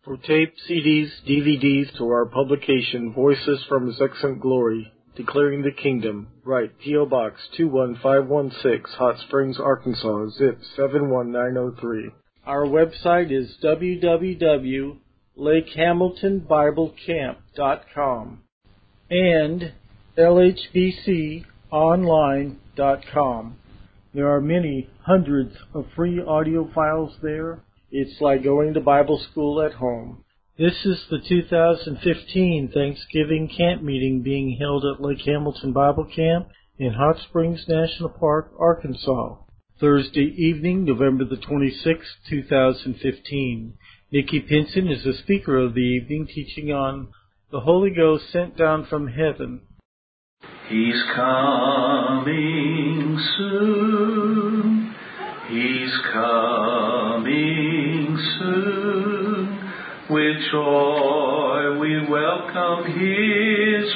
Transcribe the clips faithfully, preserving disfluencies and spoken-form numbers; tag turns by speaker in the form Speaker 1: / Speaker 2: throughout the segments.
Speaker 1: For tape, C Ds, D V Ds, to our publication, Voices from His Excellent Glory, Declaring the Kingdom, write P O Box two one five one six, Hot Springs, Arkansas, zip seven one nine zero three. Our website is w w w dot lake hamilton bible camp dot com and l h b c online dot com. There are many hundreds of free audio files there. It's like going to Bible school at home. This is the two thousand fifteen Thanksgiving camp meeting being held at Lake Hamilton Bible Camp in Hot Springs National Park, Arkansas. Thursday evening, November the twenty-sixth, two thousand fifteen. Nikki Pinson is the speaker of the evening, teaching on the Holy Ghost sent down from heaven.
Speaker 2: He's coming soon. He's coming soon. With joy we welcome His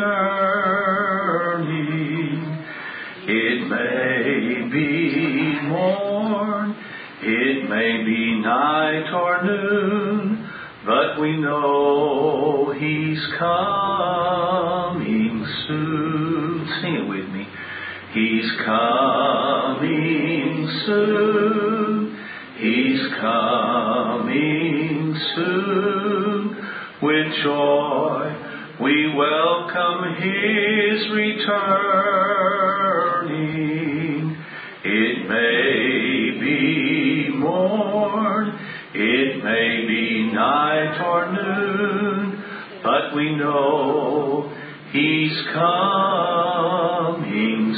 Speaker 2: returning. It may be morn, it may be night or noon, but we know He's coming soon. Sing it with me. He's coming soon. He's coming soon. With joy we welcome His returning. It may be morn, it may be night or noon, but we know He's coming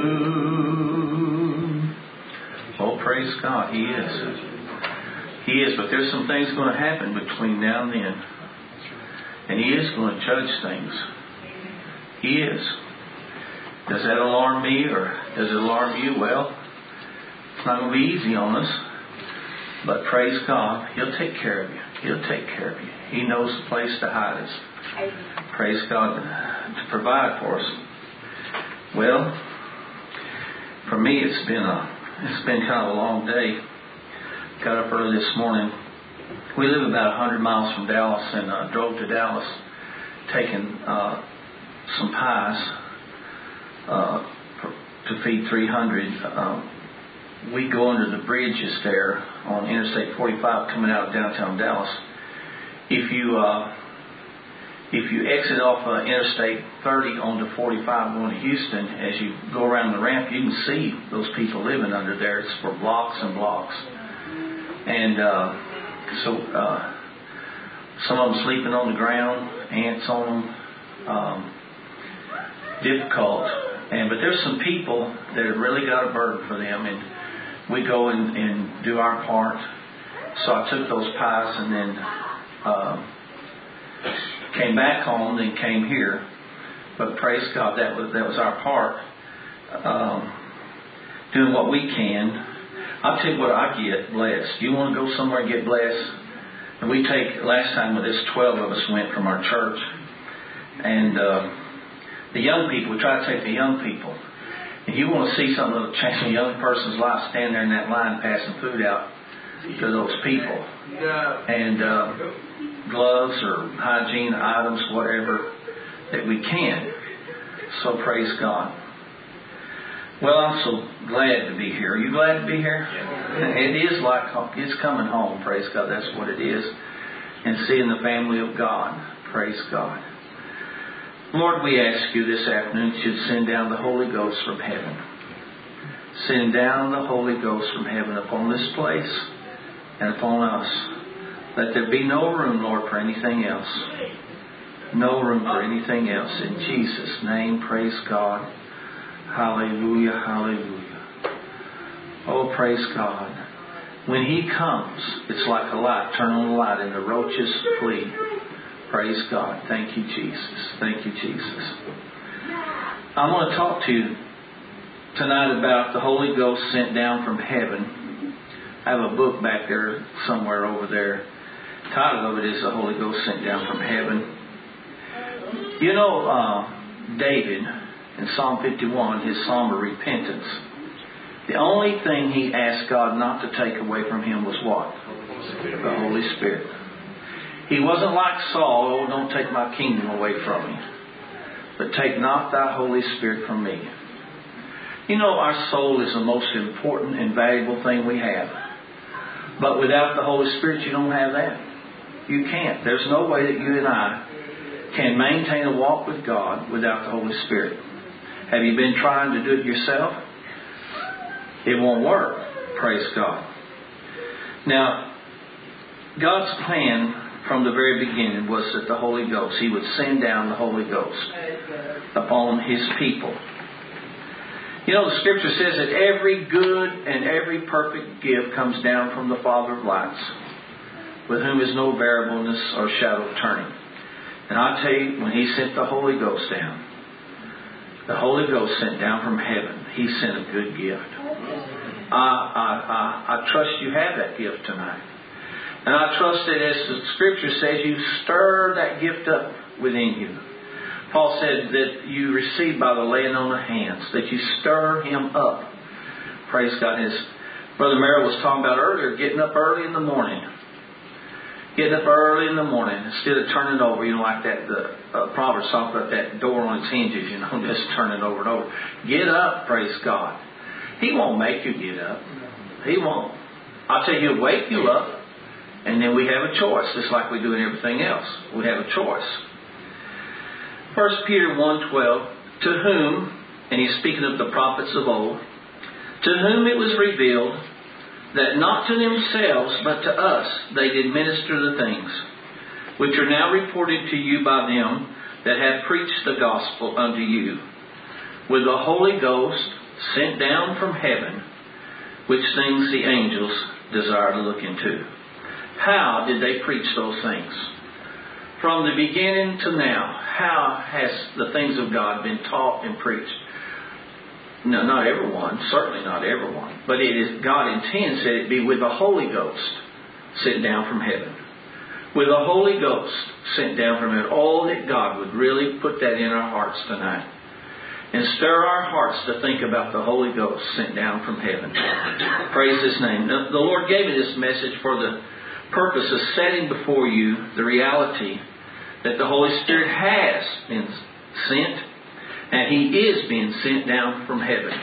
Speaker 2: soon. Oh, praise God, He is. He is, but there's some things going to happen between now and then. And He is going to judge things. He is. Does that alarm me or does it alarm you? Well, it's not going to be easy on us. But praise God, He'll take care of you. He'll take care of you. He knows the place to hide us. Praise God to provide for us. Well, for me it's been a it's been kind of a long day. Got up early this morning. We live about one hundred miles from Dallas and uh, drove to Dallas, taking uh, some pies uh, for, to feed three hundred. Uh, we go under the bridges there on Interstate forty-five coming out of downtown Dallas. If you uh, if you exit off uh, Interstate thirty onto forty-five going to Houston, as you go around the ramp, you can see those people living under there. It's for blocks and blocks. And uh, so uh, some of them sleeping on the ground, ants on them, um, difficult. And but there's some people that have really got a burden for them, and we go and, and do our part. So I took those pies and then uh, came back home, then came here. But praise God, that was that was our part, um, doing what we can. I'll tell you what I get blessed. You want to go somewhere and get blessed? And we take, last time with this, twelve of us went from our church. And uh, the young people, we try to take the young people. And you want to see something that'll change a young person's life, stand there in that line passing food out to those people. And uh, gloves or hygiene items, whatever, that we can. So praise God. Well, I'm so glad to be here. Are you glad to be here? It is like it's coming home. Praise God. That's what it is. And seeing the family of God. Praise God. Lord, we ask you this afternoon that you'd send down the Holy Ghost from heaven. Send down the Holy Ghost from heaven upon this place and upon us. Let there be no room, Lord, for anything else. No room for anything else. In Jesus' name, praise God. Hallelujah, hallelujah. Oh, praise God. When He comes, it's like a light. Turn on the light and the roaches flee. Praise God. Thank you, Jesus. Thank you, Jesus. I want to talk to you tonight about the Holy Ghost sent down from heaven. I have a book back there somewhere over there. The title of it is The Holy Ghost Sent Down from Heaven. You know, uh, David, in Psalm fifty-one, his psalm of repentance, the only thing he asked God not to take away from him was what? The Holy Spirit. He wasn't like Saul, oh, don't take my kingdom away from me. But take not thy Holy Spirit from me. You know, our soul is the most important and valuable thing we have. But without the Holy Spirit, you don't have that. You can't. There's no way that you and I can maintain a walk with God without the Holy Spirit. Have you been trying to do it yourself? It won't work. Praise God. Now, God's plan from the very beginning was that the Holy Ghost, He would send down the Holy Ghost upon His people. You know, the Scripture says that every good and every perfect gift comes down from the Father of lights, with whom is no variableness or shadow of turning. And I tell you, when He sent the Holy Ghost down, the Holy Ghost sent down from heaven, He sent a good gift. I, I, I, I trust you have that gift tonight. And I trust that as the Scripture says, you stir that gift up within you. Paul said that you receive by the laying on of hands, that you stir him up. Praise God. As Brother Merrill was talking about earlier, getting up early in the morning. Getting up early in the morning instead of turning over, you know, like that, the uh, Proverbs talk about that door on its hinges, you know, just turning over and over. Get up, praise God. He won't make you get up. He won't. I'll tell you, He'll wake you up, and then we have a choice, just like we do in everything else. We have a choice. First Peter one twelve, to whom, and he's speaking of the prophets of old, to whom it was revealed that not to themselves but to us they did minister the things, which are now reported to you by them that have preached the gospel unto you, with the Holy Ghost sent down from heaven, which things the angels desire to look into. How did they preach those things? From the beginning to now, how has the things of God been taught and preached? No, not everyone, certainly not everyone. But it is God intends that it be with the Holy Ghost sent down from heaven. With the Holy Ghost sent down from heaven. Oh, that God would really put that in our hearts tonight. And stir our hearts to think about the Holy Ghost sent down from heaven. Praise His name. Now, the Lord gave me this message for the purpose of setting before you the reality that the Holy Spirit has been sent, and He is being sent down from heaven.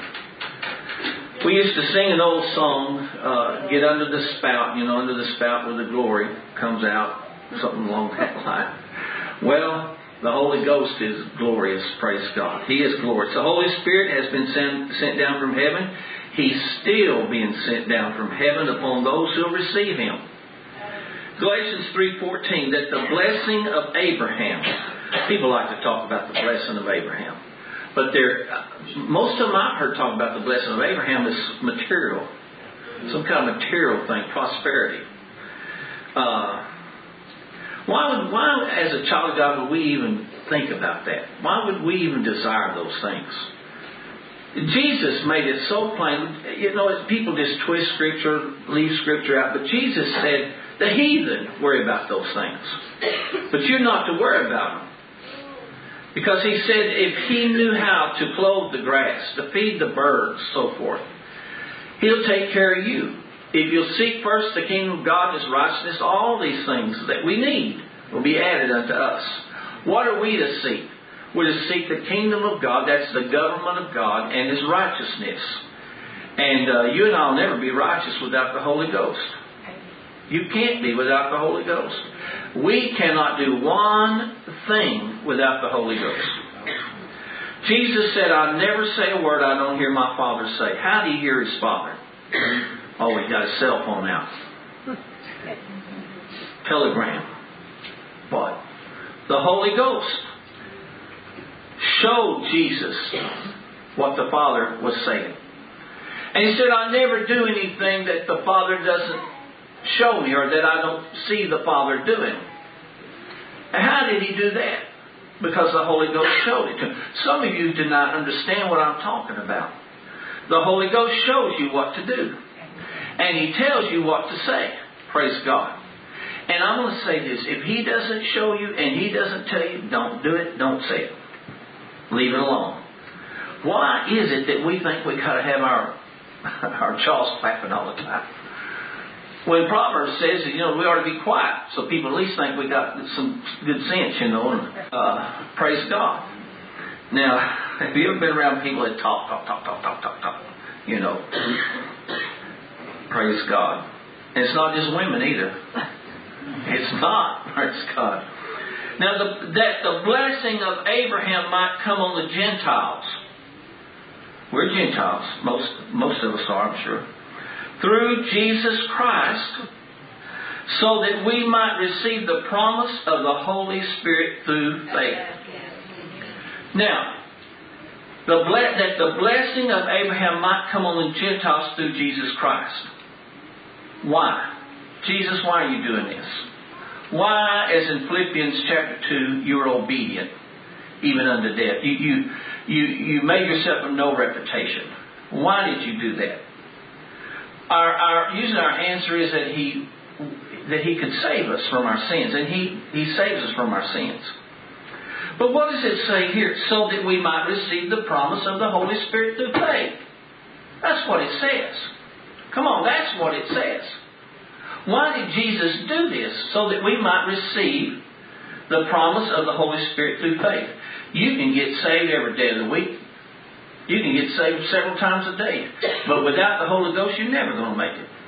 Speaker 2: We used to sing an old song, uh, Get Under the Spout, you know, under the spout where the glory comes out, something along that line. Well, the Holy Ghost is glorious, praise God. He is glorious. The Holy Spirit has been sent, sent down from heaven. He's still being sent down from heaven upon those who receive Him. Galatians three fourteen, that the blessing of Abraham. People like to talk about the blessing of Abraham. But there, most of them I've heard talk about the blessing of Abraham is material. Some kind of material thing, prosperity. Uh, why would, why as a child of God would we even think about that? Why would we even desire those things? Jesus made it so plain. You know, people just twist Scripture, leave Scripture out. But Jesus said, the heathen worry about those things. But you're not to worry about them. Because He said if He knew how to clothe the grass, to feed the birds, so forth, He'll take care of you. If you'll seek first the kingdom of God and His righteousness, all these things that we need will be added unto us. What are we to seek? We're to seek the kingdom of God. That's the government of God and His righteousness. And uh, you and I will never be righteous without the Holy Ghost. You can't be without the Holy Ghost. We cannot do one thing without the Holy Ghost. Jesus said, I never say a word I don't hear my Father say. How do you hear His Father? Oh, He got His cell phone out. Telegram. What? The Holy Ghost showed Jesus what the Father was saying. And He said, I never do anything that the Father doesn't show me or that I don't see the Father doing. And how did He do that? Because the Holy Ghost showed it to Him. Some of you do not understand what I'm talking about. The Holy Ghost shows you what to do. And He tells you what to say. Praise God. And I'm going to say this. If He doesn't show you and He doesn't tell you, don't do it, don't say it. Leave it alone. Why is it that we think we got to have our, our jaws clapping all the time? When Proverbs says that, you know, we ought to be quiet so people at least think we got some good sense, you know, and uh, praise God. Now, have you ever been around people that talk, talk, talk, talk, talk, talk, talk, you know? Praise God. And it's not just women either. It's not, praise God. Now, the, that the blessing of Abraham might come on the Gentiles. We're Gentiles. Most, most of us are, I'm sure. Through Jesus Christ, so that we might receive the promise of the Holy Spirit through faith. Now, the ble- that the blessing of Abraham might come on the Gentiles through Jesus Christ. Why? Jesus, why are you doing this? Why, as in Philippians chapter two, you're obedient, even unto death. You, you, you, you made yourself of no reputation. Why did you do that? Our, our, usually our answer is that He that He could save us from our sins, and He, he saves us from our sins. But what does it say here? So that we might receive the promise of the Holy Spirit through faith. That's what it says. Come on, that's what it says. Why did Jesus do this? So that we might receive the promise of the Holy Spirit through faith. You can get saved every day of the week. You can get saved several times a day. But without the Holy Ghost, you're never going to make it.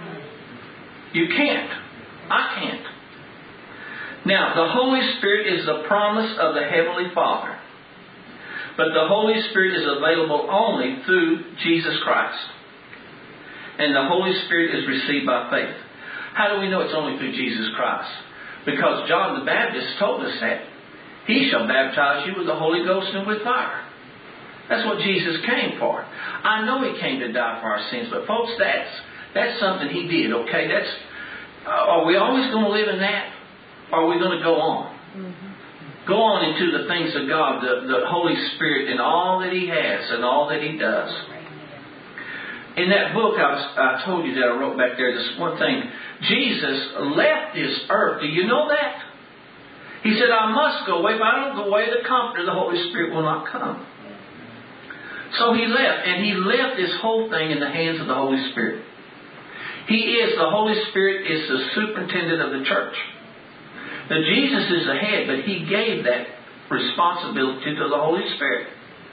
Speaker 2: You can't. I can't. Now, the Holy Spirit is the promise of the Heavenly Father. But the Holy Spirit is available only through Jesus Christ. And the Holy Spirit is received by faith. How do we know it's only through Jesus Christ? Because John the Baptist told us that. He shall baptize you with the Holy Ghost and with fire. That's what Jesus came for. I know He came to die for our sins, but folks, that's that's something He did, okay? That's uh, are we always going to live in that? Or are we going to go on? Mm-hmm. Go on into the things of God, the, the Holy Spirit, and all that He has and all that He does. In that book I, was, I told you that I wrote back there, this one thing. Jesus left this earth. Do you know that? He said, I must go away. If I don't go away, the Comforter, the Holy Spirit, will not come. So He left, and He left this whole thing in the hands of the Holy Spirit. He is, the Holy Spirit is the superintendent of the church. Now Jesus is the head, but He gave that responsibility to the Holy Spirit.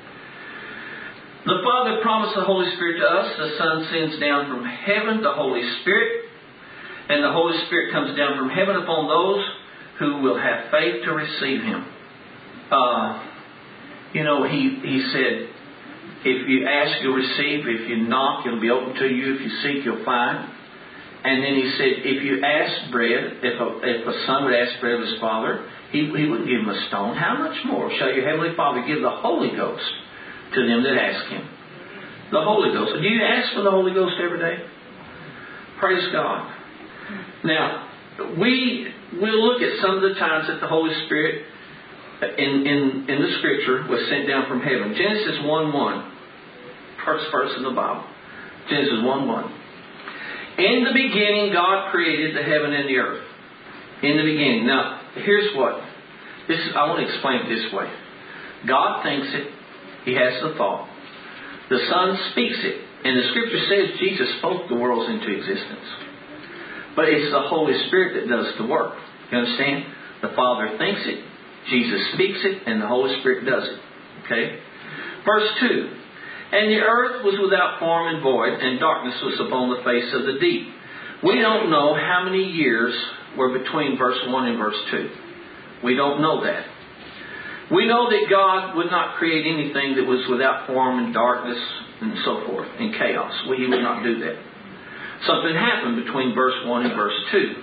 Speaker 2: The Father promised the Holy Spirit to us. The Son sends down from heaven the Holy Spirit. And the Holy Spirit comes down from heaven upon those who will have faith to receive Him. Uh, you know, He, he said, if you ask, you'll receive. If you knock, it'll be open to you. If you seek, you'll find. And then He said, if you ask bread, if a, if a son would ask bread of his father, he, he wouldn't give him a stone. How much more shall your Heavenly Father give the Holy Ghost to them that ask Him? The Holy Ghost. Do you ask for the Holy Ghost every day? Praise God. Now, we will look at some of the times that the Holy Spirit in, in, in the Scripture was sent down from heaven. Genesis one one. First verse in the Bible. Genesis one one. In the beginning, God created the heaven and the earth. In the beginning. Now, here's what. This I want to explain it this way. God thinks it. He has the thought. The Son speaks it. And the Scripture says Jesus spoke the worlds into existence. But it's the Holy Spirit that does the work. You understand? The Father thinks it. Jesus speaks it. And the Holy Spirit does it. Okay? Verse two. And the earth was without form and void, and darkness was upon the face of the deep. We don't know how many years were between verse one and verse two. We don't know that. We know that God would not create anything that was without form and darkness and so forth, and chaos. Well, He would not do that. Something happened between verse one and verse two.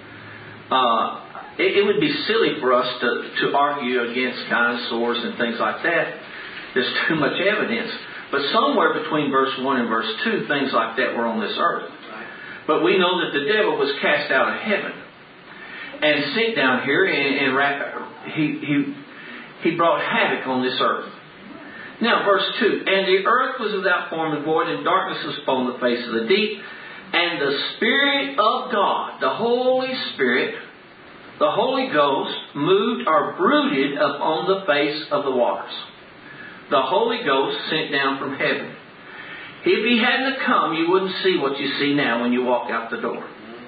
Speaker 2: Uh, it, it would be silly for us to, to argue against dinosaurs and things like that. There's too much evidence. But somewhere between verse one and verse two, things like that were on this earth. But we know that the devil was cast out of heaven and sent down here, and, and he, he, he brought havoc on this earth. Now, verse two. And the earth was without form and void, and darkness was upon the face of the deep. And the Spirit of God, the Holy Spirit, the Holy Ghost, moved or brooded upon the face of the waters. The Holy Ghost sent down from heaven. If He hadn't come, you wouldn't see what you see now when you walk out the door.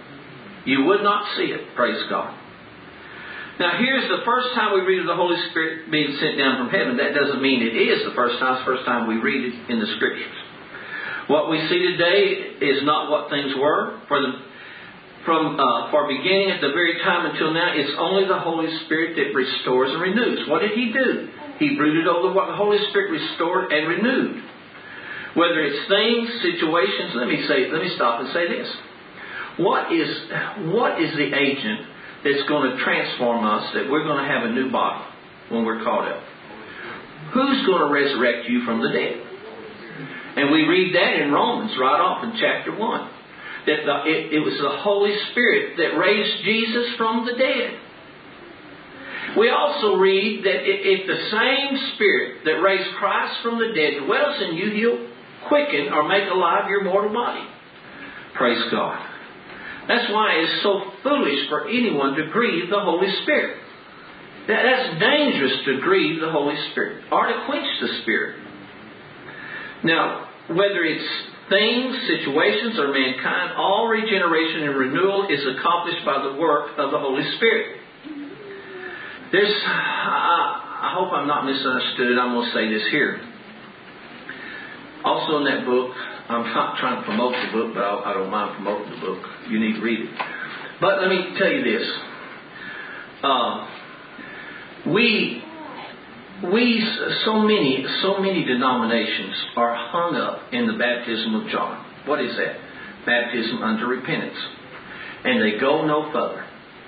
Speaker 2: You would not see it. Praise God. Now here's the first time we read of the Holy Spirit being sent down from heaven. That doesn't mean it is the first time. It's the first time we read it in the Scriptures. What we see today is not what things were. For the, from uh, for beginning at the very time until now, it's only the Holy Spirit that restores and renews. What did He do? He brooded over what the Holy Spirit restored and renewed. Whether it's things, situations, let me say, let me stop and say this. What is what is the agent that's going to transform us, that we're going to have a new body when we're caught up? Who's going to resurrect you from the dead? And we read that in Romans right off in chapter one. That the, it, it was the Holy Spirit that raised Jesus from the dead. We also read that if the same Spirit that raised Christ from the dead dwells in you, He'll quicken or make alive your mortal body. Praise God. That's why it's so foolish for anyone to grieve the Holy Spirit. That, that's dangerous to grieve the Holy Spirit or to quench the Spirit. Now, whether it's things, situations, or mankind, all regeneration and renewal is accomplished by the work of the Holy Spirit. There's, I, I hope I'm not misunderstood. I'm going to say this here. Also in that book, I'm not trying to promote the book, but I, I don't mind promoting the book. You need to read it. But let me tell you this. Uh, we, we, so many, so many denominations are hung up in the baptism of John. What is that? Baptism unto repentance. And they go no further.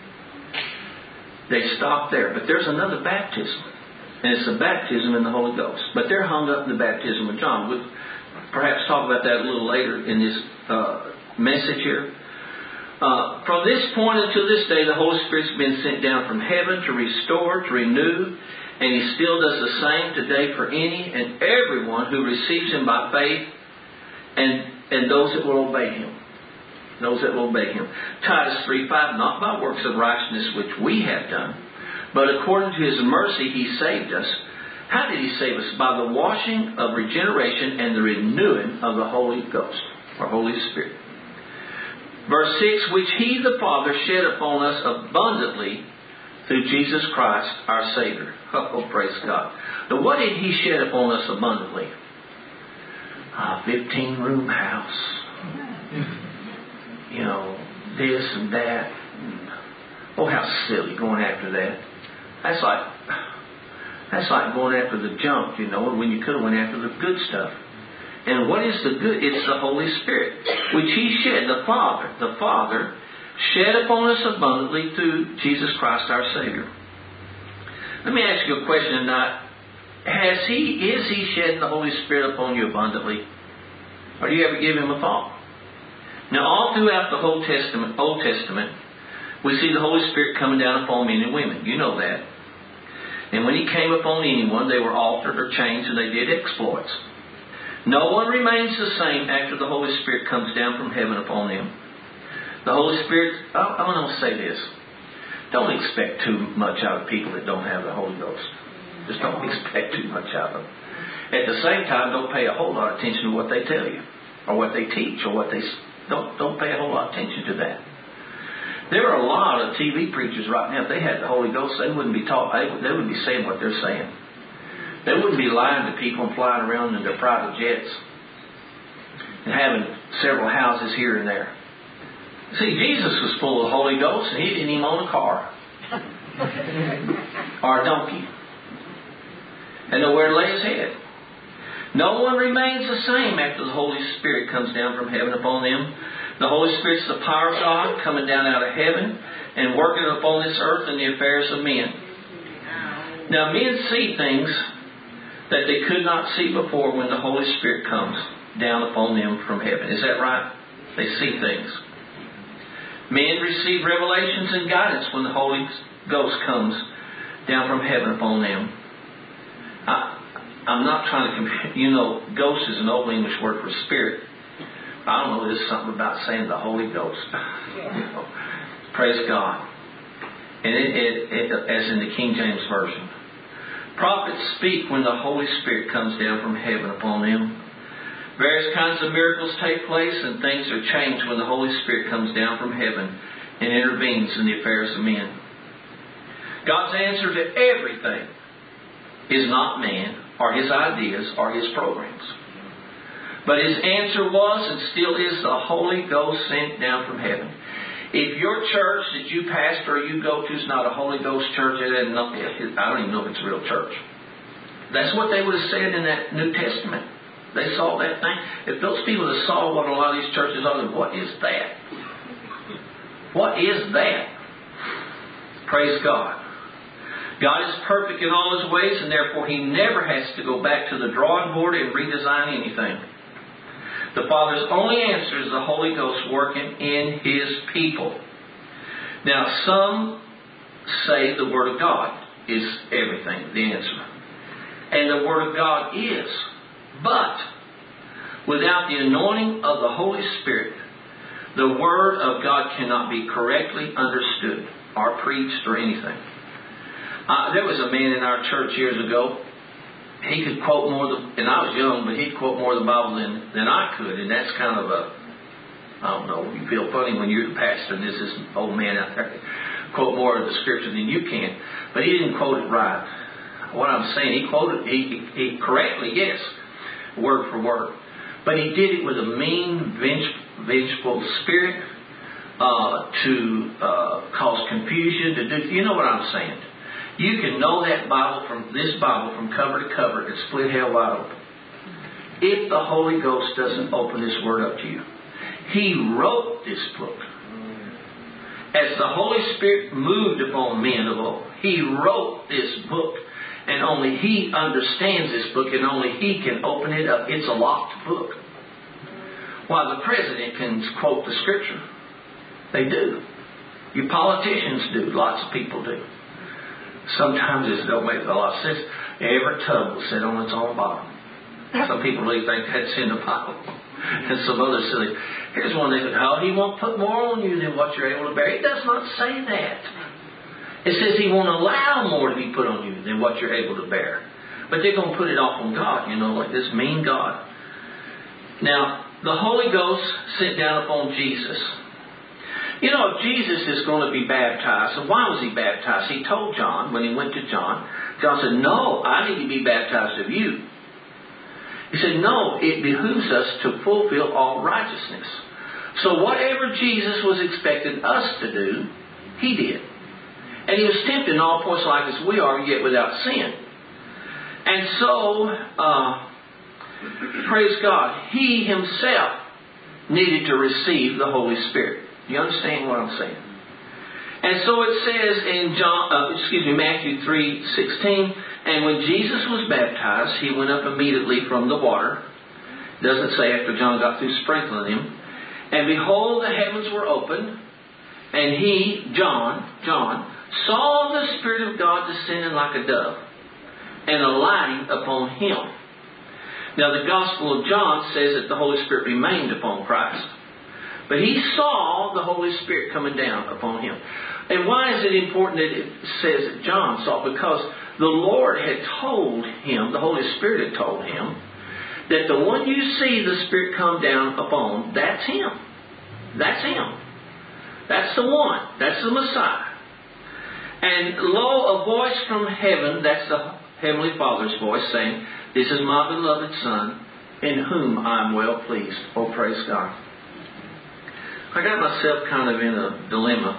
Speaker 2: They stop there. But there's another baptism. And it's a baptism in the Holy Ghost. But they're hung up in the baptism of John. We'll perhaps talk about that a little later in this uh, message here. Uh, from this point until this day, the Holy Spirit's been sent down from heaven to restore, to renew, and He still does the same today for any and everyone who receives Him by faith, and, and those that will obey Him. Those that will obey Him. Titus three five, not by works of righteousness which we have done, but according to His mercy He saved us. How did He save us? By the washing of regeneration and the renewing of the Holy Ghost, or Holy Spirit. Verse six, which He, the Father, shed upon us abundantly through Jesus Christ, our Savior. Oh, praise God. Now, what did He shed upon us abundantly? A fifteen-room house. You know, this and that. Oh, how silly going after that. That's like... That's like going after the junk, you know, when you could have went after the good stuff. And what is the good? It's the Holy Spirit, which He shed, the Father, the Father, shed upon us abundantly through Jesus Christ our Savior. Let me ask you a question tonight. Has He, is He shedding the Holy Spirit upon you abundantly? Or do you ever give Him a thought? Now, all throughout the Old Testament, Old Testament, we see the Holy Spirit coming down upon men and women. You know that. And when He came upon anyone, they were altered or changed, and they did exploits. No one remains the same after the Holy Spirit comes down from heaven upon them. The Holy Spirit, I, I want to say this. Don't expect too much out of people that don't have the Holy Ghost. Just don't expect too much out of them. At the same time, don't pay a whole lot of attention to what they tell you, or what they teach, or what they... Don't, don't pay a whole lot of attention to that. There are a lot of T V preachers right now. If they had the Holy Ghost, they wouldn't be taught. They, they wouldn't be saying what they're saying. They wouldn't be lying to people and flying around in their private jets and having several houses here and there. See, Jesus was full of the Holy Ghost, and He didn't even own a car or a donkey, and nowhere to lay His head. No one remains the same after the Holy Spirit comes down from heaven upon them. The Holy Spirit's the power of God coming down out of heaven and working upon this earth in the affairs of men. Now, men see things that they could not see before when the Holy Spirit comes down upon them from heaven. Is that right? They see things. Men receive revelations and guidance when the Holy Ghost comes down from heaven upon them. I, I'm not trying to compare. You know, ghost is an old English word for spirit. I don't know, there's something about saying the Holy Ghost. You know, praise God. And it, it, it, as in the King James Version. Prophets speak when the Holy Spirit comes down from heaven upon them. Various kinds of miracles take place, and things are changed when the Holy Spirit comes down from heaven and intervenes in the affairs of men. God's answer to everything is not man or his ideas or his programs. But his answer was and still is the Holy Ghost sent down from heaven. If your church that you pastor or you go to is not a Holy Ghost church, it ain't not, I don't even know if it's a real church. That's what they would have said in that New Testament. They saw that thing. If those people that saw what a lot of these churches are, then what is that? What is that? Praise God. God is perfect in all His ways, and therefore He never has to go back to the drawing board and redesign anything. The Father's only answer is the Holy Ghost working in His people. Now, some say the Word of God is everything, the answer. And the Word of God is. But without the anointing of the Holy Spirit, the Word of God cannot be correctly understood or preached or anything. Uh, there was a man in our church years ago. He could quote more than, and I was young, but he'd quote more of the Bible than, than I could. And that's kind of a, I don't know, you feel funny when you're the pastor and this is an old man out there quote more of the Scripture than you can. But he didn't quote it right. What I'm saying, he quoted, he, he correctly, yes, word for word. But he did it with a mean, venge, vengeful spirit uh, to uh, cause confusion. To do, you know what I'm saying? You can know that Bible from this Bible from cover to cover and split hell wide open. If the Holy Ghost doesn't open this Word up to you. He wrote this book. As the Holy Spirit moved upon men of old, He wrote this book. And only He understands this book, and only He can open it up. It's a locked book. While the President can quote the Scripture. They do. You politicians do. Lots of people do. Sometimes it don't make a lot of sense. Every tub will sit on its own bottom. Some people really think that's in the Bible. And some others say, here's one that, oh, He won't put more on you than what you're able to bear. It does not say that. It says He won't allow more to be put on you than what you're able to bear. But they're going to put it off on God, you know, like this mean God. Now, the Holy Ghost sent down upon Jesus. You know, if Jesus is going to be baptized, so why was He baptized? He told John, when He went to John, John said, no, I need to be baptized of you. He said, no, it behooves us to fulfill all righteousness. So whatever Jesus was expecting us to do, He did. And He was tempted in all points like as we are, yet without sin. And so, uh, praise God, He Himself needed to receive the Holy Spirit. Do you understand what I'm saying? And so it says in John, uh, excuse me, Matthew three sixteen, and when Jesus was baptized, He went up immediately from the water. It doesn't say after John got through sprinkling Him. And behold, the heavens were opened, and He, John, John, saw the Spirit of God descending like a dove, and alighting upon Him. Now the Gospel of John says that the Holy Spirit remained upon Christ. But he saw the Holy Spirit coming down upon him. And why is it important that it says that John saw? Because the Lord had told him, the Holy Spirit had told him, that the one you see the Spirit come down upon, that's Him. That's Him. That's the one. That's the Messiah. And lo, a voice from heaven, that's the Heavenly Father's voice, saying, this is my beloved Son, in whom I am well pleased. Oh, praise God. I got myself kind of in a dilemma.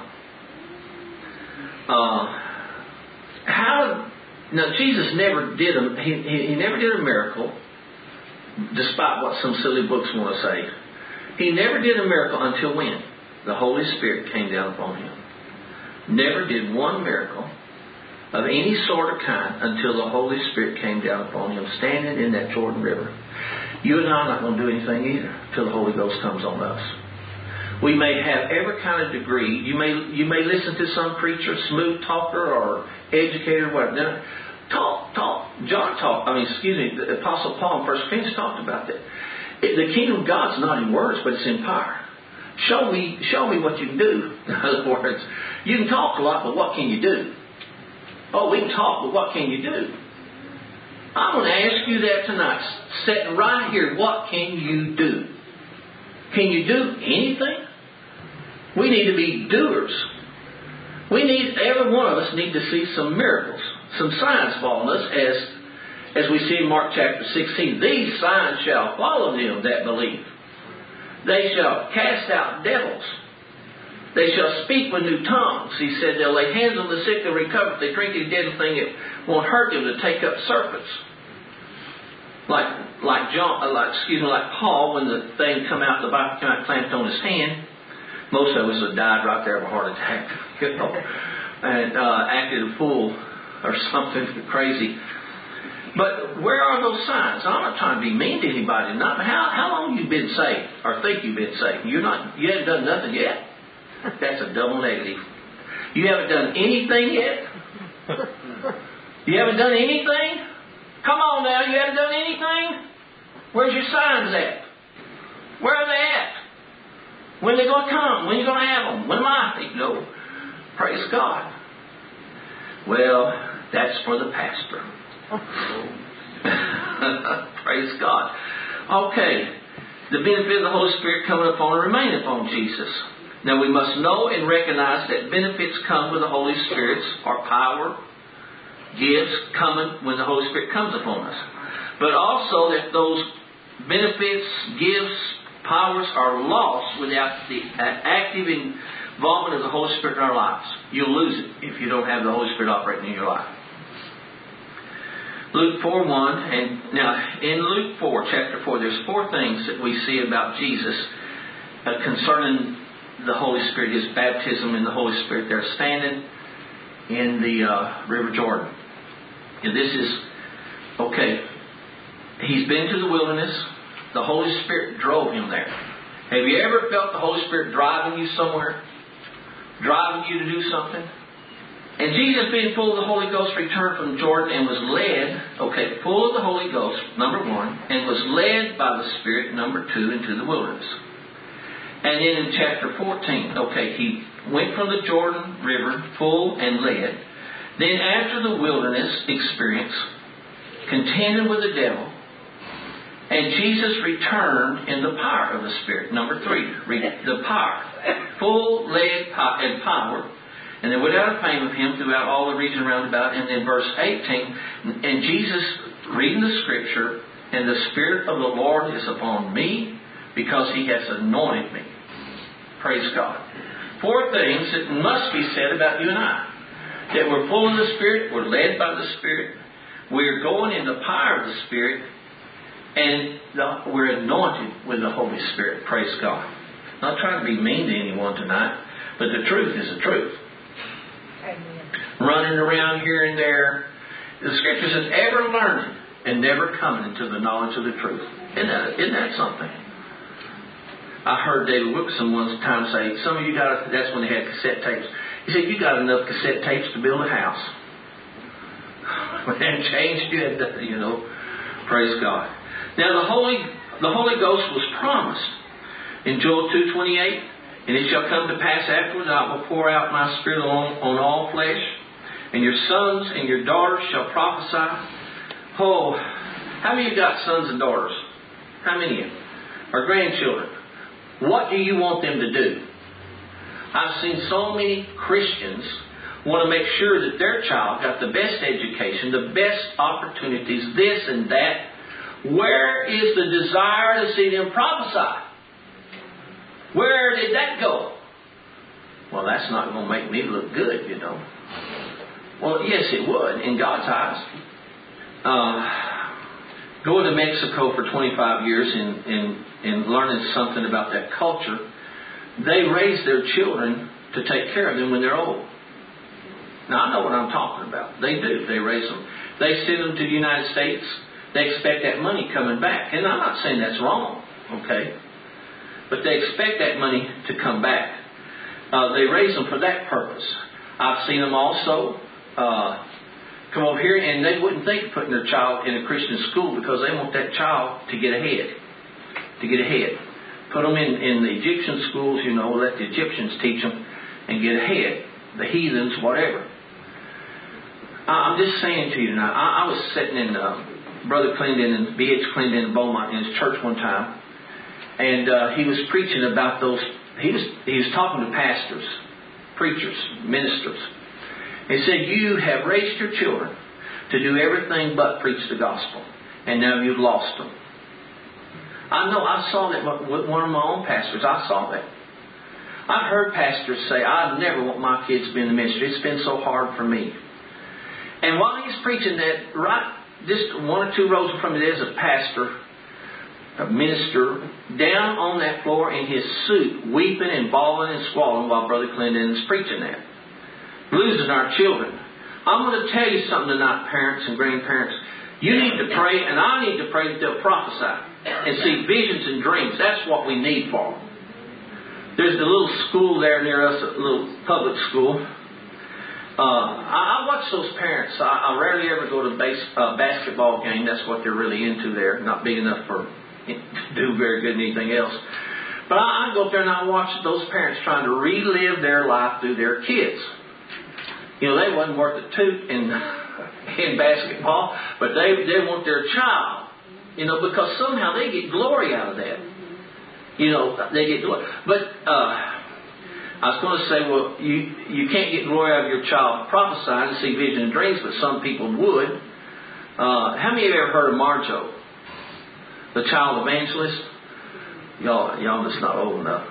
Speaker 2: Uh, how? Now Jesus never did a he, he, he never did a miracle, despite what some silly books want to say. He never did a miracle until when the Holy Spirit came down upon Him. Never did one miracle of any sort of kind until the Holy Spirit came down upon Him, standing in that Jordan River. You and I are not going to do anything either until the Holy Ghost comes on us. We may have every kind of degree. You may you may listen to some preacher, smooth talker, or educator, whatever. Talk, talk. John talked. I mean, excuse me. The Apostle Paul in First Corinthians talked about that. It, the kingdom of God's not in words, but it's in power. Show me, show me what you can do. In other words, you can talk a lot, but what can you do? Oh, we can talk, but what can you do? I'm going to ask you that tonight, sitting right here. What can you do? Can you do anything? We need to be doers. We need, every one of us need to see some miracles, some signs following us, as, as we see in Mark chapter sixteen. These signs shall follow them that believe. They shall cast out devils. They shall speak with new tongues. He said they'll lay hands on the sick and recover. If they drink any deadly thing, it won't hurt them to take up serpents. Like like John, like excuse me, like Paul, when the thing come out, the Bible came out, clamped on his hand. Most of us would have died right there of a heart attack, you know, and uh, acted a fool or something crazy. But where are those signs? I'm not trying to be mean to anybody. Not how how long you been saved or think you've been saved? You're not. You haven't done nothing yet. That's a double negative. You haven't done anything yet. You haven't done anything. Come on now, you haven't done anything. Where's your signs at? Where are they at? When are they going to come? When are you going to have them? When am I? You know, praise God. Well, that's for the pastor. Praise God. Okay. The benefit of the Holy Spirit coming upon and remaining upon Jesus. Now we must know and recognize that benefits come with the Holy Spirit's or power, gifts coming when the Holy Spirit comes upon us. But also that those benefits, gifts, powers are lost without the active involvement of the Holy Spirit in our lives. You'll lose it if you don't have the Holy Spirit operating in your life. Luke four one, and now in Luke four, chapter four, there's four things that we see about Jesus uh, concerning the Holy Spirit, His baptism in the Holy Spirit. They're standing in the uh, River Jordan. And this is, okay, He's been to the wilderness. The Holy Spirit drove Him there. Have you ever felt the Holy Spirit driving you somewhere? Driving you to do something? And Jesus, being full of the Holy Ghost, returned from Jordan and was led, okay, full of the Holy Ghost, number one, and was led by the Spirit, number two, into the wilderness. And then in chapter fourteen, okay, He went from the Jordan River, full and led. Then after the wilderness experience, contended with the devil, and Jesus returned in the power of the Spirit. Number three, the power. Full, led, and power. And they went out of fame of Him throughout all the region round about. And then verse eighteen, and Jesus, reading the Scripture, and the Spirit of the Lord is upon me, because He has anointed me. Praise God. Four things that must be said about you and I. That we're full of the Spirit, we're led by the Spirit, we're going in the power of the Spirit, and the, we're anointed with the Holy Spirit. Praise God. Not trying to be mean to anyone tonight, but the truth is the truth. Amen. Running around here and there. The Scripture says, ever learning and never coming into the knowledge of the truth. Isn't that, isn't that something? I heard David Wilkerson one time say, some of you got, that's when they had cassette tapes. He said, you got enough cassette tapes to build a house. When that changed, you had to, you know, praise God. Now the Holy, the Holy Ghost was promised in Joel two twenty-eight, and it shall come to pass afterwards, I will pour out my Spirit on, on all flesh, and your sons and your daughters shall prophesy. Oh, how many of you got sons and daughters? How many of you? Or grandchildren? What do you want them to do? I've seen so many Christians want to make sure that their child got the best education, the best opportunities, this and that. Where is the desire to see them prophesy? Where did that go? Well, that's not going to make me look good, you know. Well, yes, it would in God's eyes. Uh, going to Mexico for twenty-five years and, and, and learning something about that culture, they raise their children to take care of them when they're old. Now, I know what I'm talking about. They do. They raise them. They send them to the United States. They expect that money coming back. And I'm not saying that's wrong, okay? But they expect that money to come back. Uh, they raise them for that purpose. I've seen them also uh, come over here, and they wouldn't think of putting their child in a Christian school because they want that child to get ahead. To get ahead. Put them in, in the Egyptian schools, you know, let the Egyptians teach them and get ahead. The heathens, whatever. I'm just saying to you tonight, I, I was sitting in uh, Brother Clendon and B H Clendon in Beaumont in his church one time, and uh, he was preaching about those
Speaker 3: he was he was talking to pastors, preachers, ministers. He said, you have raised your children to do everything but preach the gospel, and now you've lost them. I know, I saw that with one of my own pastors. I saw that. I've heard pastors say, I never want my kids to be in the ministry. It's been so hard for me. And while he's preaching that, right just one or two rows from me, there's a pastor, a minister, down on that floor in his suit, weeping and bawling and squalling while Brother Clinton is preaching that. Losing our children. I'm going to tell you something tonight, parents and grandparents. You need to pray, and I need to pray that they'll prophesy and see visions and dreams. That's what we need for them. There's the little school there near us, a little public school. Uh, I, I watch those parents. I, I rarely ever go to a base, uh, basketball game. That's what they're really into there. Not big enough for to do very good in anything else. But I, I go up there and I watch those parents trying to relive their life through their kids. You know, they wasn't worth a toot in in basketball, but they they want their child. You know, because somehow they get glory out of that. You know, they get glory. But uh, I was going to say, well, you you can't get glory out of your child prophesying and see vision and dreams, but some people would. Uh, how many of you ever heard of Marjo, the child evangelist? Y'all, y'all just not old enough.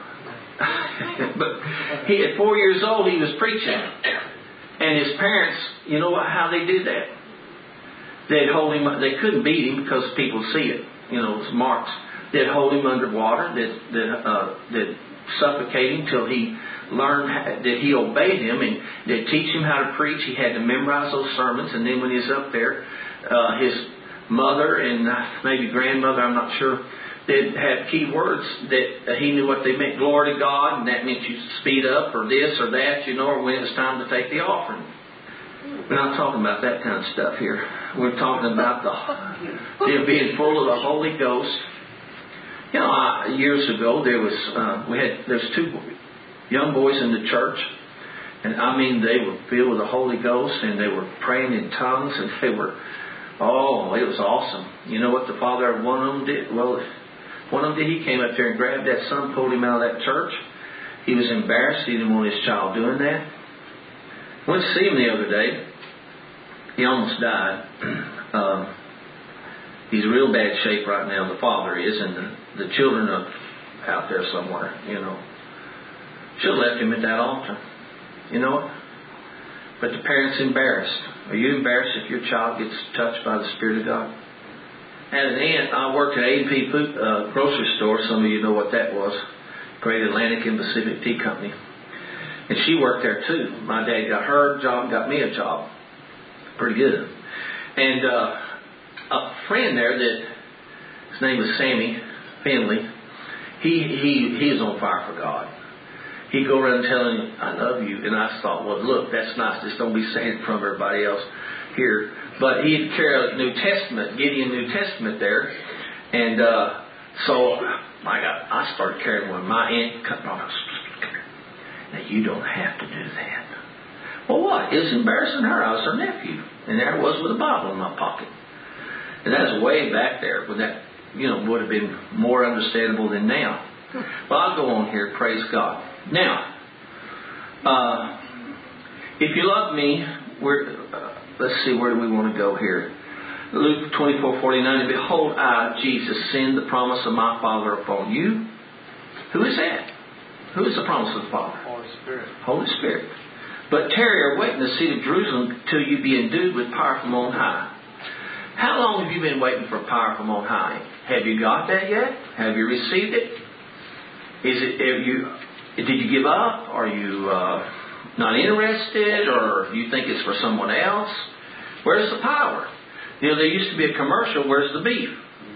Speaker 3: But he, at four years old, he was preaching. And his parents, you know what, how they did that? They'd hold him, they couldn't beat him because people see it, you know, it's marks. They'd hold him underwater, they'd, they'd, uh, they'd suffocate him till he learned how, that he obeyed him, and they'd teach him how to preach. He had to memorize those sermons, and then when he was up there, uh, his mother and maybe grandmother, I'm not sure, they'd have key words that he knew what they meant. Glory to God, and that meant you speed up or this or that, you know, or when it was time to take the offering. We're not talking about that kind of stuff here. We're talking about the, the being full of the Holy Ghost. You know, I, years ago there was uh, we had there's two young boys in the church, and I mean they were filled with the Holy Ghost, and they were praying in tongues, and they were oh, it was awesome. You know what the father of one of them did? Well, one of them did. He came up there and grabbed that son, pulled him out of that church. He was embarrassed. He didn't want his child doing that. Went to see him the other day. He almost died. Uh, he's in real bad shape right now. The father is, and the, the children are out there somewhere. You know, should have left him at that altar. You know, but the parents embarrassed. Are you embarrassed if your child gets touched by the Spirit of God? I had an aunt. I worked at A and P food, uh, grocery store. Some of you know what that was. Great Atlantic and Pacific Tea Company. And she worked there too. My dad got her a job, got me a job. Pretty good. And uh, a friend there that, his name was Sammy Finley, he, he, he was on fire for God. He'd go around telling him, I love you. And I thought, well, look, that's nice. Just don't be saying it from everybody else here. But he'd carry a New Testament, Gideon New Testament there. And uh, so I got, I started carrying one. My aunt cut off. Now, you don't have to do that. Well, what? It was embarrassing her. I was her nephew. And there I was with a Bible in my pocket. And that was way back there when that, you know, would have been more understandable than now. Well, I'll go on here. Praise God. Now, uh, if you love me, we're, uh, let's see, where do we want to go here? Luke twenty-four forty-nine, behold, I, Jesus, send the promise of my Father upon you. Who is that? Who is the promise of the Father?
Speaker 1: Holy Spirit.
Speaker 3: Holy Spirit. But tarry or wait in the city of Jerusalem till you be endued with power from on high. How long have you been waiting for power from on high? Have you got that yet? Have you received it? Is it? Have you? Did you give up? Are you uh, not interested, or you think it's for someone else? Where's the power? You know, there used to be a commercial. Where's the beef?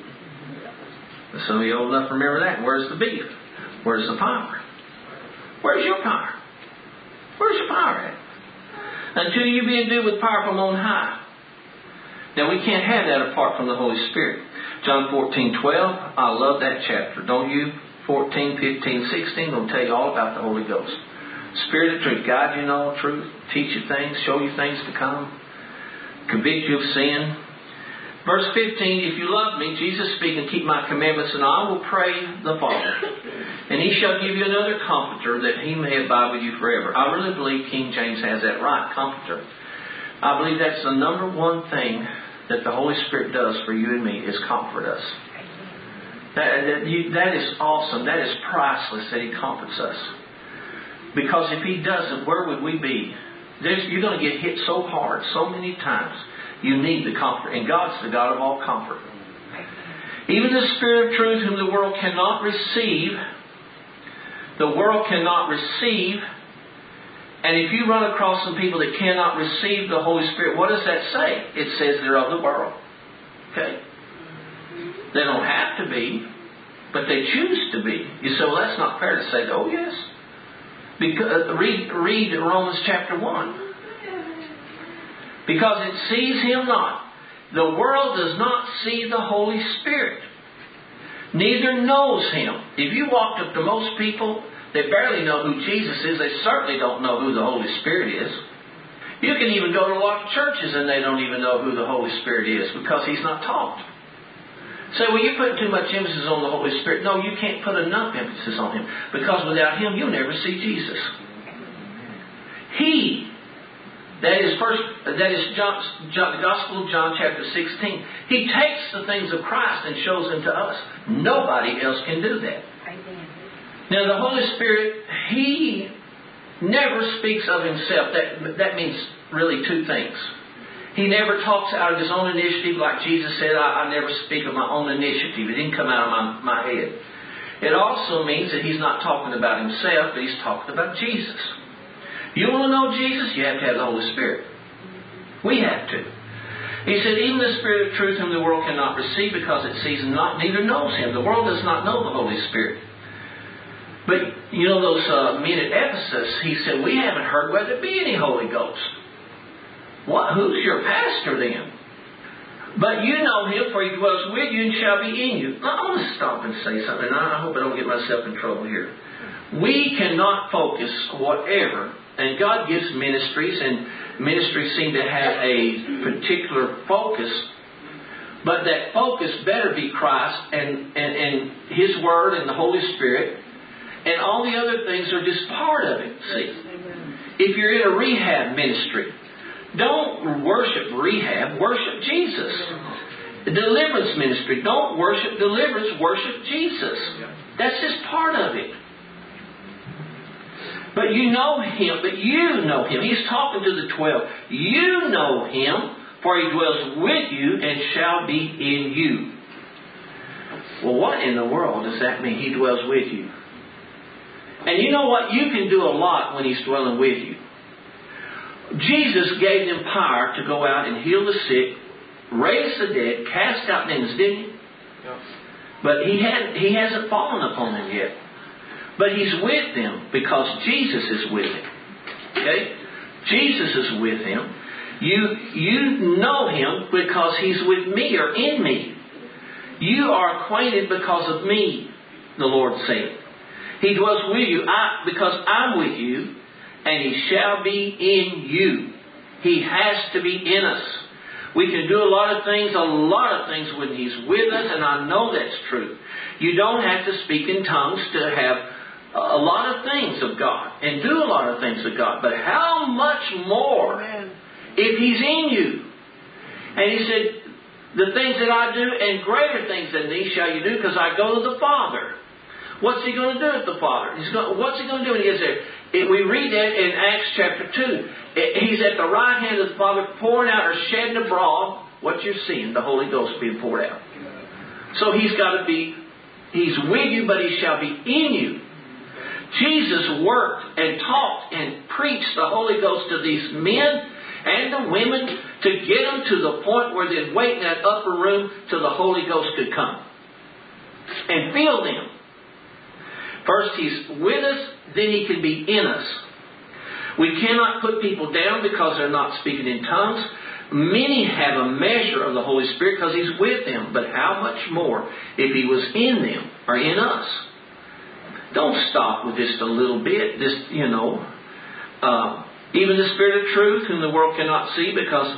Speaker 3: Some of you old enough to remember that. Where's the beef? Where's the power? Where's your power? Where's your power at? Until you be endued with power from on high. Now, we can't have that apart from the Holy Spirit. John fourteen twelve, I love that chapter. Don't you? fourteen, fifteen, sixteen, will tell you all about the Holy Ghost. Spirit of truth, guide you in all truth, teach you things, show you things to come, convict you of sin. Verse fifteen, if you love me, Jesus speaking, keep my commandments, and I will pray the Father, and he shall give you another comforter, that he may abide with you forever. I really believe King James has that right, comforter. I believe that's the number one thing that the Holy Spirit does for you and me, is comfort us. That, that, you, that is awesome. That is priceless that he comforts us. Because if he doesn't, where would we be? There's, you're going to get hit so hard, so many times. You need the comfort. And God's the God of all comfort. Even the Spirit of truth, whom the world cannot receive, the world cannot receive. And if you run across some people that cannot receive the Holy Spirit, what does that say? It says they're of the world. Okay? They don't have to be, but they choose to be. You say, well, that's not fair to say, oh yes. Because, read, read Romans chapter one. Because it sees him not. The world does not see the Holy Spirit. Neither knows him. If you walked up to most people, they barely know who Jesus is. They certainly don't know who the Holy Spirit is. You can even go to a lot of churches and they don't even know who the Holy Spirit is because he's not taught. Say, well, you're putting too much emphasis on the Holy Spirit. No, you can't put enough emphasis on him. Because without him, you'll never see Jesus. He, that is first, that is John, John, the Gospel of John chapter sixteen. He takes the things of Christ and shows them to us. Nobody else can do that. Now, the Holy Spirit, he never speaks of himself. That, that means really two things. He never talks out of his own initiative, like Jesus said, I, I never speak of my own initiative. It didn't come out of my, my head. It also means that he's not talking about himself, but he's talking about Jesus. You want to know Jesus? You have to have the Holy Spirit. We have to. He said, even the Spirit of truth whom the world cannot receive, because it sees not, neither knows him. The world does not know the Holy Spirit. But, you know, those uh, men at Ephesus, he said, we haven't heard whether there be any Holy Ghost. What? Who's your pastor then? But you know him, for he dwells with you and shall be in you. Now, I want to stop and say something. I hope I don't get myself in trouble here. We cannot focus whatever, and God gives ministries, and ministries seem to have a particular focus, but that focus better be Christ and, and, and his Word and the Holy Spirit, and all the other things are just part of it. See, if you're in a rehab ministry, don't worship rehab, worship Jesus. The deliverance ministry, don't worship deliverance, worship Jesus. That's just part of it. But you know him, but you know him. He's talking to the twelve. You know him, for he dwells with you and shall be in you. Well, what in the world does that mean, he dwells with you? And you know what? You can do a lot when he's dwelling with you. Jesus gave them power to go out and heal the sick, raise the dead, cast out demons, didn't he? Yes. But he, had, he hasn't fallen upon them yet. But he's with them because Jesus is with him. Okay? Jesus is with him. You, you know him because he's with me or in me. You are acquainted because of me, the Lord said. He dwells with you I, because I'm with you. And he shall be in you. He has to be in us. We can do a lot of things, a lot of things when he's with us, and I know that's true. You don't have to speak in tongues to have a lot of things of God and do a lot of things of God. But how much more if he's in you? And he said, the things that I do and greater things than these shall you do, because I go to the Father. What's he going to do with the Father? He's going, what's he going to do when he gets there? It, we read that in Acts chapter two. It, he's at the right hand of the Father, pouring out or shedding abroad what you're seeing, the Holy Ghost being poured out. So he's got to be, he's with you, but he shall be in you. Jesus worked and taught and preached the Holy Ghost to these men and the women to get them to the point where they'd wait in that upper room till the Holy Ghost could come and fill them. First, he's with us, then he can be in us. We cannot put people down because they're not speaking in tongues. Many have a measure of the Holy Spirit because he's with them. But how much more if he was in them or in us? Don't stop with just a little bit. Just, you know, uh, even the Spirit of truth, whom the world cannot see because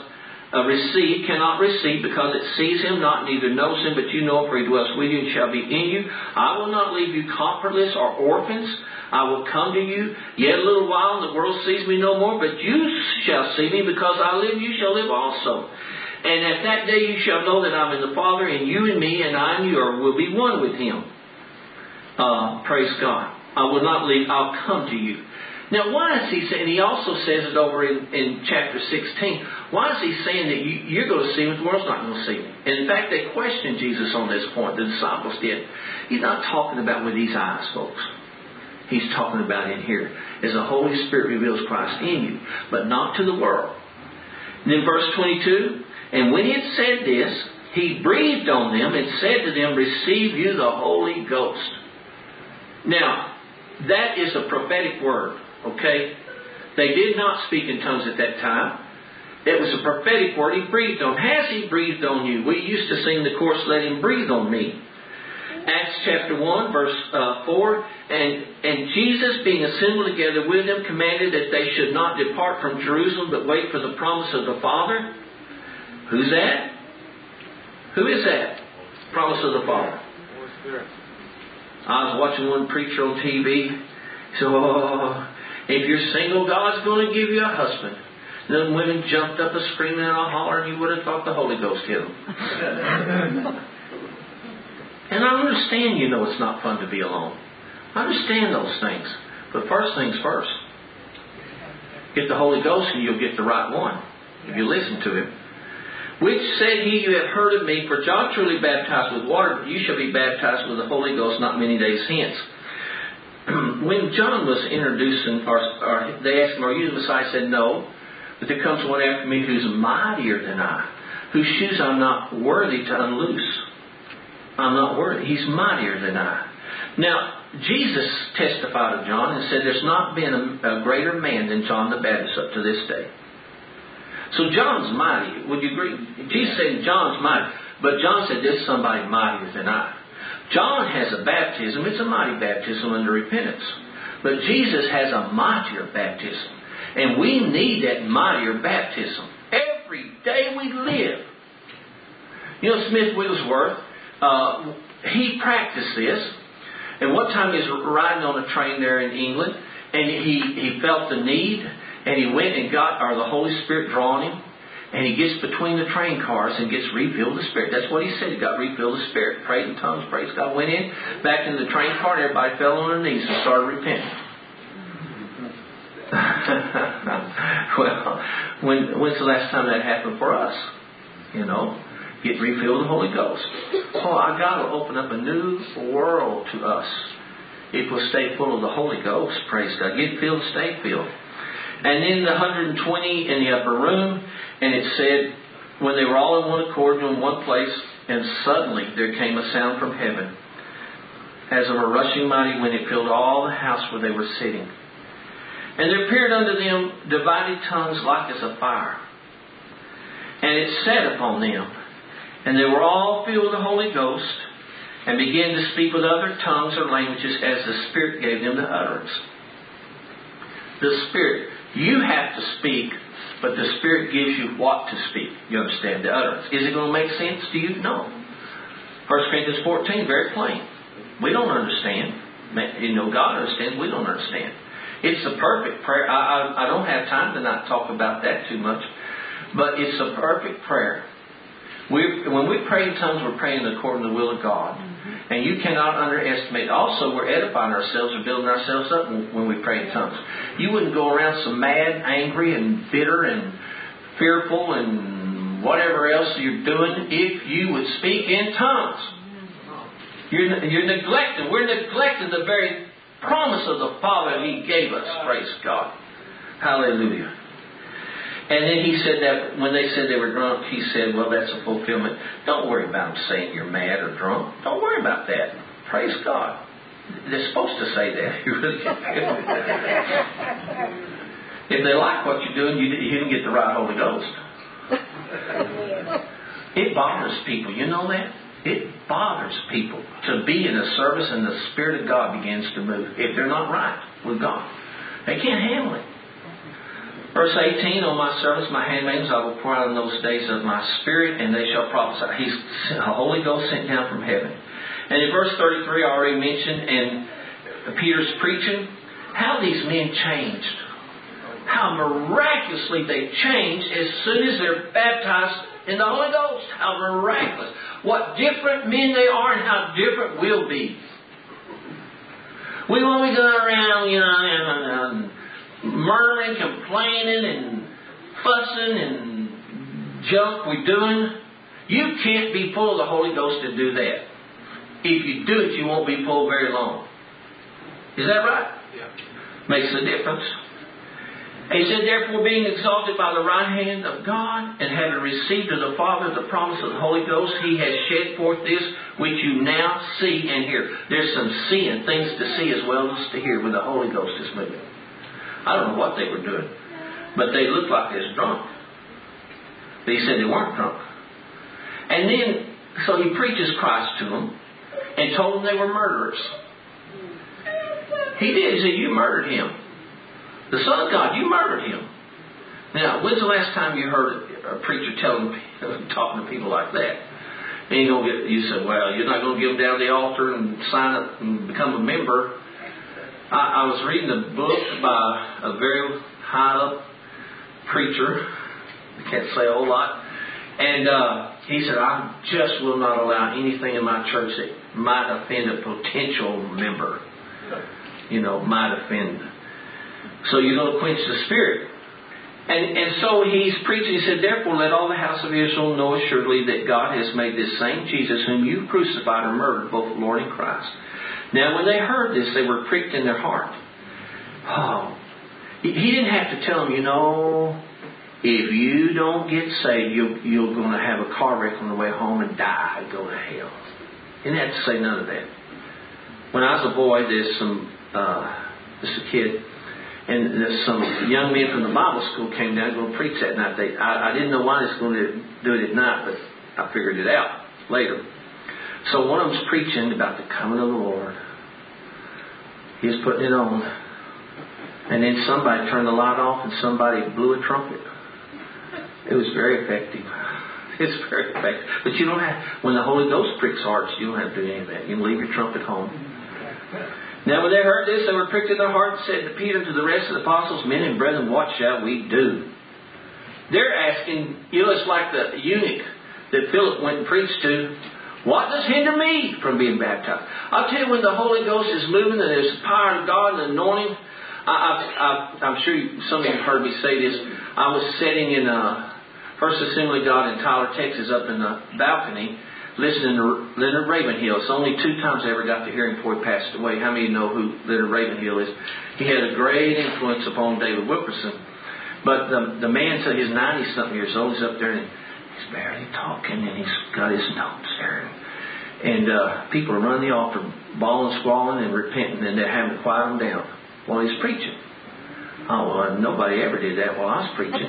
Speaker 3: uh, receive, cannot receive, because it sees him not, neither knows him, but you know him, for he dwells with you and shall be in you. I will not leave you comfortless or orphans. I will come to you. Yet a little while, and the world sees me no more, but you shall see me, because I live, you shall live also. And at that day you shall know that I'm in the Father, and you in me, and I in you are, will be one with him. Uh, praise God. I will not leave, I'll come to you. Now, why is he saying, he also says it over in, in chapter sixteen, why is he saying that you, you're going to see him, the world's not going to see him? And in fact, they questioned Jesus on this point, the disciples did. He's not talking about with these eyes, folks. He's talking about in here, as the Holy Spirit reveals Christ in you, but not to the world. And then verse twenty-two, and when he had said this, he breathed on them and said to them, receive you the Holy Ghost. Now, that is a prophetic word, okay? They did not speak in tongues at that time. It was a prophetic word. He breathed on. Has he breathed on you? We used to sing the chorus, let him breathe on me. Acts chapter one, verse uh, four, and, and Jesus, being assembled together with them, commanded that they should not depart from Jerusalem, but wait for the promise of the Father. Who's that? Who is that? Promise of the Father.
Speaker 1: Holy Spirit.
Speaker 3: I was watching one preacher on T V. He said, oh, if you're single, God's going to give you a husband. And then women jumped up a screaming and a hollering, you would have thought the Holy Ghost hit them. And I understand, you know, it's not fun to be alone. I understand those things. But first things first. Get the Holy Ghost and you'll get the right one, if you listen to him. Which said he, you have heard of me, for John truly baptized with water, but you shall be baptized with the Holy Ghost not many days hence. When John was introducing, or, or they asked him, are you the Messiah? He said, no. But there comes one after me who's mightier than I, whose shoes I'm not worthy to unloose. I'm not worthy. He's mightier than I. Now, Jesus testified of John and said there's not been a, a greater man than John the Baptist up to this day. So John's mighty. Would you agree? Jesus said John's mighty. But John said there's somebody mightier than I. John has a baptism. It's a mighty baptism under repentance. But Jesus has a mightier baptism. And we need that mightier baptism every day we live. You know, Smith Wigglesworth, uh, he practiced this. And one time he was riding on a train there in England, and he, he felt the need. And he went and got, or the Holy Spirit drawing him. And he gets between the train cars and gets refilled with the Spirit. That's what he said. He got refilled with the Spirit. Prayed in tongues, praise God. Went in, back in the train car, and everybody fell on their knees and started repenting. Well, when, when's the last time that happened for us? You know, get refilled with the Holy Ghost. Oh, our God will open up a new world to us if we'll stay full of the Holy Ghost. Praise God. Get filled, stay filled. And then the one hundred twenty in the upper room, and it said, when they were all in one accord in one place, and suddenly there came a sound from heaven, as of a rushing mighty wind. It filled all the house where they were sitting. And there appeared unto them divided tongues like as a fire. And it sat upon them. And they were all filled with the Holy Ghost, and began to speak with other tongues or languages as the Spirit gave them the utterance. The Spirit. You have to speak, but the Spirit gives you what to speak. You understand? The utterance. Is it going to make sense to you? No. First Corinthians fourteen, very plain. We don't understand. You know, God understands. We don't understand. It's the perfect prayer. I, I, I don't have time to not talk about that too much. But it's a perfect prayer. We're, when we pray in tongues, we're praying according to the will of God. Mm-hmm. And you cannot underestimate. Also, we're edifying ourselves or building ourselves up when, when we pray in tongues. You wouldn't go around so mad, angry, and bitter, and fearful, and whatever else you're doing if you would speak in tongues. You're, you're neglecting. We're neglecting the very promise of the Father He gave us. Praise God. Hallelujah. And then he said that when they said they were drunk, he said, well, that's a fulfillment. Don't worry about them saying you're mad or drunk. Don't worry about that. Praise God. They're supposed to say that. You really can't feel it. If they like what you're doing, you, you didn't get the right Holy Ghost. It bothers people. You know that? It bothers people to be in a service and the Spirit of God begins to move if they're not right with God. They can't handle it. Verse eighteen, on my servants, my handmaidens, I will pour out in those days of my Spirit, and they shall prophesy. He's the Holy Ghost sent down from heaven. And in verse thirty-three, I already mentioned, and Peter's preaching, how these men changed. How miraculously they changed as soon as they're baptized in the Holy Ghost. How miraculous. What different men they are and how different we'll be. We won't be going around, you know, and murmuring, complaining, and fussing, and junk we're doing. You can't be full of the Holy Ghost to do that. If you do it, you won't be full very long. Is that right?
Speaker 4: Yeah.
Speaker 3: Makes a difference. He said, therefore, being exalted by the right hand of God, and having received of the Father the promise of the Holy Ghost, He has shed forth this which you now see and hear. There's some seeing, things to see as well as to hear when the Holy Ghost is moving. I don't know what they were doing, but they looked like they was drunk. But he said they weren't drunk. And then, so he preaches Christ to them and told them they were murderers. He did. He said, you murdered Him. The Son of God, you murdered Him. Now, when's the last time you heard a preacher telling, talking to people like that? And you gonna get, you said, well, you're not going to get them down to the altar and sign up and become a member. I, I was reading a book by a very high up preacher. I can't say a whole lot. And uh, he said, I just will not allow anything in my church that might offend a potential member. You know, might offend. So you're going to quench the Spirit. And and so he's preaching. He said, therefore let all the house of Israel know assuredly that God has made this same Jesus whom you crucified and murdered, both Lord and Christ. Now when they heard this, they were pricked in their heart. Oh, he didn't have to tell them, you know, if you don't get saved, you're, you're going to have a car wreck on the way home and die and go to hell. He didn't have to say none of that. When I was a boy, there's some, uh, just a kid, and there's some young men from the Bible school came down going to preach that night. They, I, I didn't know why they was going to do it at night, but I figured it out later. So one of them's preaching about the coming of the Lord. He was putting it on. And then somebody turned the light off and somebody blew a trumpet. It was very effective. It's very effective. But you don't have, when the Holy Ghost pricks hearts, you don't have to do any of that. You can leave your trumpet home. Now when they heard this, they were pricked in their heart and said to Peter and to the rest of the apostles, men and brethren, what shall we do? They're asking, you know, it's like the eunuch that Philip went and preached to. What does hinder me from being baptized? I'll tell you, when the Holy Ghost is moving and there's the power of God and anointing, I, I, I, I'm sure you, some of you have heard me say this. I was sitting in uh, First Assembly of God in Tyler, Texas, up in the balcony, listening to Leonard Ravenhill. It's only two times I ever got to hear him before he passed away. How many of you know who Leonard Ravenhill is? He had a great influence upon David Wilkerson. But the, the man said he's ninety-something years old. He's up there and he's barely talking and he's got his notes there. And uh, people are running the altar, bawling, squalling, and repenting, and they're having to quiet him down while he's preaching. Oh, well, nobody ever did that while I was preaching.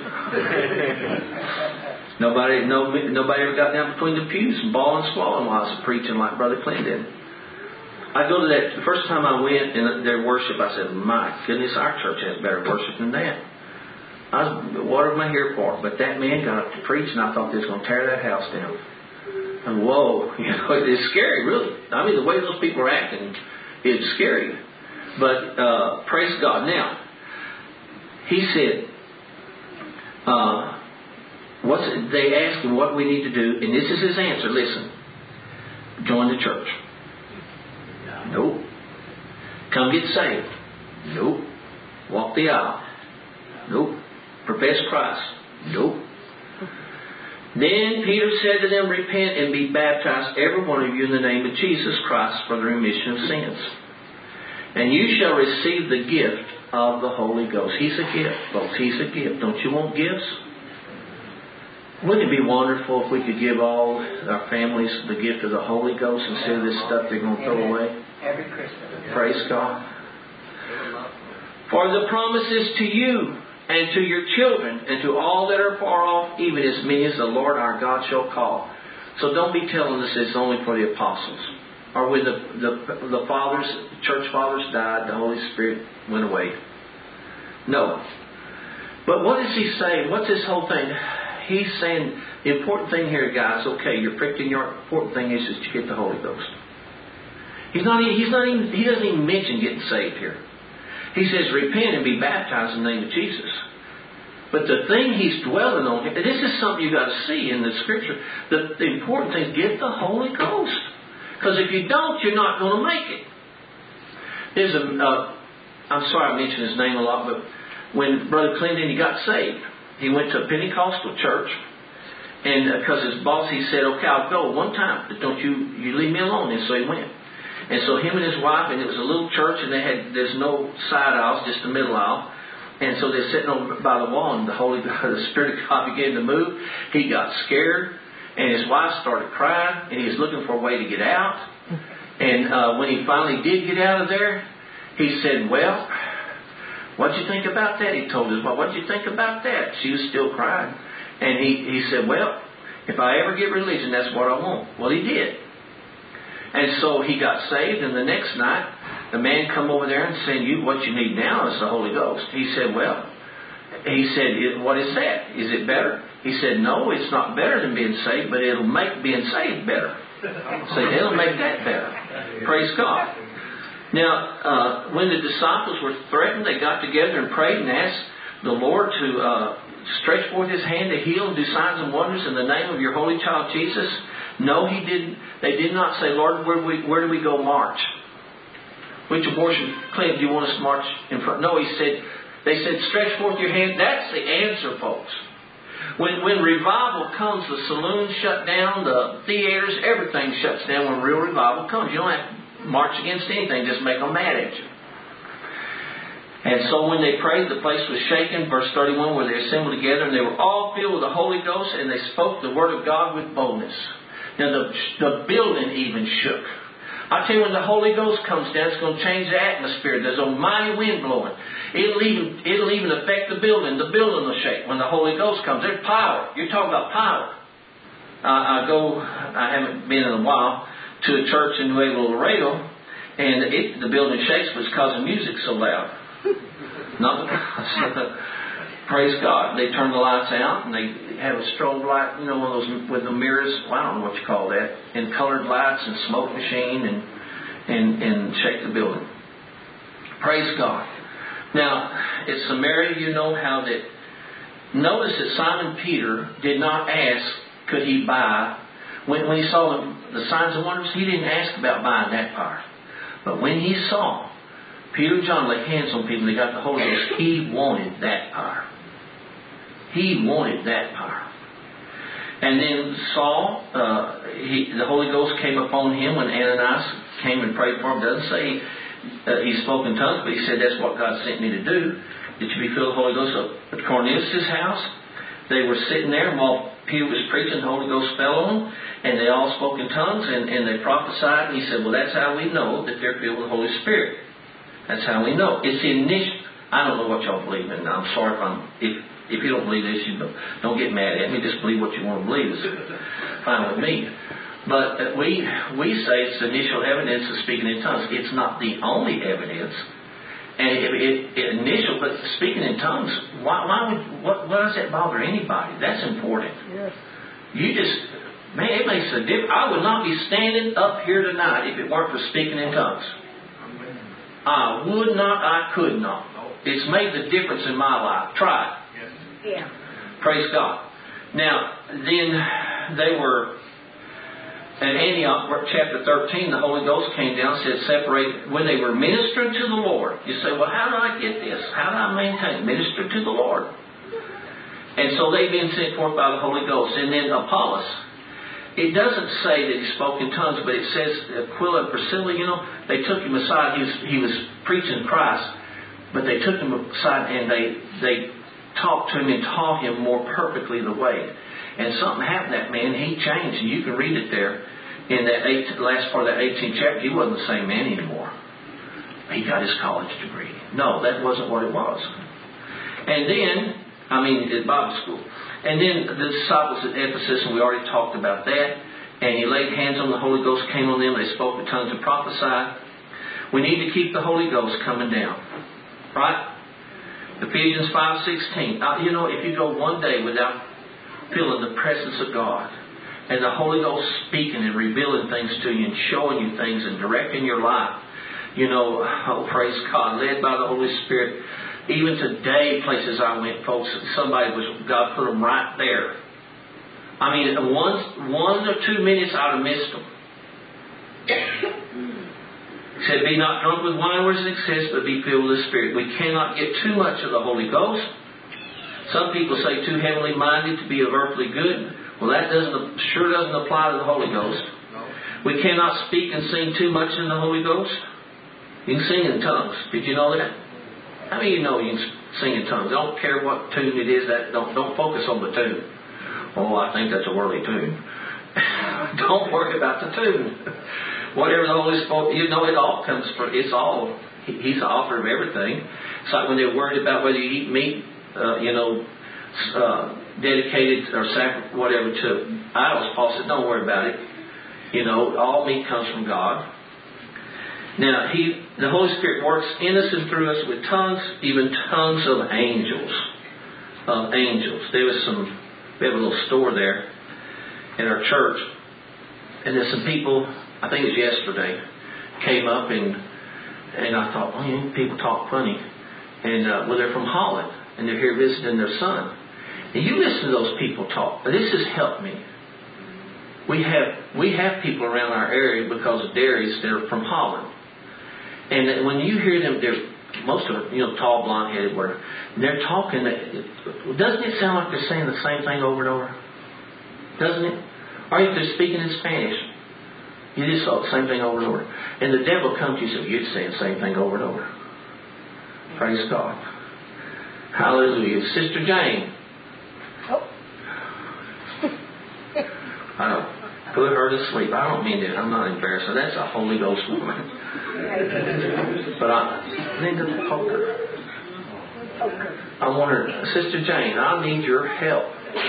Speaker 3: Nobody no, nobody ever got down between the pews and bawling and squalling while I was preaching like Brother Clint did. I go to that, the first time I went in their worship, I said, my goodness, our church has better worship than that. I was, what am I here for? But that man got up to preach and I thought they was going to tear that house down. And whoa, you know, it's scary, really. I mean, the way those people are acting is scary. But uh, praise God. Now, he said, uh, what's it? They asked him what we need to do, and this is his answer. Listen, join the church. Nope. Come get saved. Nope. Walk the aisle. Nope. Profess Christ. Nope. Then Peter said to them, repent and be baptized, every one of you, in the name of Jesus Christ for the remission of sins. And you shall receive the gift of the Holy Ghost. He's a gift, folks. He's a gift. Don't you want gifts? Wouldn't it be wonderful if we could give all our families the gift of the Holy Ghost instead of this stuff they're going to throw away?
Speaker 4: Every Christmas.
Speaker 3: Praise God. For the promise is to you and to your children and to all that are far off, even as many as the Lord our God shall call. So don't be telling us it's only for the apostles. Or when the, the, the fathers, the church fathers died, the Holy Spirit went away. No. But what is he saying? What's this whole thing? He's saying the important thing here, guys, okay, you're pricked in your important thing is that you get the Holy Ghost. He's not, he's not even, he doesn't even mention getting saved here. He says, repent and be baptized in the name of Jesus. But the thing he's dwelling on, and this is something you've got to see in the Scripture, the, the important thing is get the Holy Ghost. Because if you don't, you're not going to make it. There's a, uh, I'm sorry I mention his name a lot, but when Brother Clinton, he got saved, he went to a Pentecostal church, and because uh, his boss, he said, okay, I'll go one time, but don't you, you leave me alone. And so he went. And so him and his wife, and it was a little church, and they had, there's no side aisles, just a middle aisle. And so they're sitting over by the wall, and the Holy the Spirit of God began to move. He got scared, and his wife started crying, and he was looking for a way to get out. And uh, when he finally did get out of there, he said, well, what'd you think about that? He told his wife, what'd you think about that? She was still crying. And he, he said, well, if I ever get religion, that's what I want. Well, he did. And so he got saved, and the next night, the man come over there and said, "You, what you need now is the Holy Ghost." He said, well, he said, what is that? Is it better? He said, no, it's not better than being saved, but it'll make being saved better. So it'll make that better. Praise God. Now, uh, when the disciples were threatened, they got together and prayed and asked the Lord to uh, stretch forth His hand to heal and do signs and wonders in the name of your holy child Jesus. No, He didn't. They did not say, Lord, where do we, where do we go march? Which abortion clinic do you want us to march in front? No, He said, they said, stretch forth your hand. That's the answer, folks. When when revival comes, the saloons shut down, the theaters, everything shuts down when real revival comes. You don't have to march against anything, just make them mad at you. And so when they prayed, the place was shaken. Verse thirty-one, where they assembled together, and they were all filled with the Holy Ghost, and they spoke the word of God with boldness. Now the, the building even shook. I tell you, when the Holy Ghost comes down, it's going to change the atmosphere. There's a mighty wind blowing. It'll even, it'll even affect the building. The building will shake when the Holy Ghost comes. There's power. You're talking about power. Uh, I go, I haven't been in a while, to a church in Nuevo Laredo, and it, the building shakes, but it's because the music's so loud. Not because, praise God. They turn the lights out, and they have a strobe light, you know, one of those with the mirrors. Well, I don't know what you call that. And colored lights and smoke machine and and and shake the building. Praise God. Now, at Samaria, you know how that. Notice that Simon Peter did not ask, could he buy. When, when he saw the, the signs and wonders, he didn't ask about buying that part. But when he saw Peter and John lay hands on people and they got the Holy Ghost, he wanted that power. He wanted that power. And then Saul, uh, he, the Holy Ghost came upon him when Ananias came and prayed for him. It doesn't say uh, he spoke in tongues, but he said, that's what God sent me to do, that you be filled with the Holy Ghost. So at Cornelius' house, they were sitting there, and while Peter was preaching, the Holy Ghost fell on them, and they all spoke in tongues, and, and they prophesied. And he said, well, that's how we know that they're filled with the Holy Spirit. That's how we know. It's the initial. I don't know what y'all believe in. I'm sorry if I'm... If, If you don't believe this, you don't, don't get mad at me. Just believe what you want to believe. It's fine with me. But we we say it's the initial evidence of speaking in tongues. It's not the only evidence. And it, it, it initial, but speaking in tongues, why, why would what, why does that bother anybody? That's important. Yes. You just, man, it makes a difference. I would not be standing up here tonight if it weren't for speaking in tongues. I would not. I could not. It's made the difference in my life. Try it.
Speaker 4: Yeah.
Speaker 3: Praise God. Now, then they were at Antioch, chapter thirteen, the Holy Ghost came down and said, separate, when they were ministering to the Lord. You say, well, how do I get this? How do I maintain? Minister to the Lord. And so they've been sent forth by the Holy Ghost. And then Apollos, it doesn't say that he spoke in tongues, but it says Aquila and Priscilla, you know, they took him aside. He was, he was preaching Christ, but they took him aside and they, they talked to him and taught him more perfectly the way. And something happened to that man. He changed. And you can read it there in that eight, last part of that eighteenth chapter. He wasn't the same man anymore. He got his college degree. No, that wasn't what it was. And then, I mean, at Bible school. And then the disciples at Ephesus, and we already talked about that. And he laid hands on the Holy Ghost, came on them. They spoke in tongues and prophesied. We need to keep the Holy Ghost coming down. Right? Ephesians five sixteen. Uh, you know, if you go one day without feeling the presence of God and the Holy Ghost speaking and revealing things to you and showing you things and directing your life, you know, oh, praise God, led by the Holy Spirit. Even today, places I went, folks, somebody was, God put them right there. I mean, one, one or two minutes I'd have missed them. He said, be not drunk with wine where it's excess, but be filled with the Spirit. We cannot get too much of the Holy Ghost. Some people say too heavenly minded to be of earthly good. Well, that doesn't sure doesn't apply to the Holy Ghost. We cannot speak and sing too much in the Holy Ghost. You can sing in tongues. Did you know that? How many of you know you can sing in tongues? Don't care what tune it is. That don't don't focus on the tune. Oh, I think that's a worldly tune. Don't worry about the tune. Whatever the Holy Spirit, you know, it all comes from. It's all. He's the author of everything. It's like when they're worried about whether you eat meat, uh, you know, uh, dedicated or sacred, whatever to idols. Paul said, don't worry about it. You know, all meat comes from God. Now, he, the Holy Spirit works in us and through us with tongues, even tongues of angels. Of angels. There was some, we have a little store there in our church, and there's some people, I think it was yesterday, came up and and I thought, oh, you know, people talk funny. And, uh, well, they're from Holland, and they're here visiting their son. And you listen to those people talk. This has helped me. We have we have people around our area because of dairies. They're from Holland. And when you hear them, they're most of them, you know, tall, blonde-headed, whatever. And they're talking. Doesn't it sound like they're saying the same thing over and over? Doesn't it? Or if they're speaking in Spanish, you just saw the same thing over and over. And the devil comes to you and says, you're saying the same thing over and over. Praise God. Hallelujah. Sister Jane.
Speaker 4: Oh.
Speaker 3: I don't put her to sleep. I don't mean that. I'm not embarrassed. That's a Holy Ghost woman. But I need to poke her. I wonder, Sister Jane, I need your help.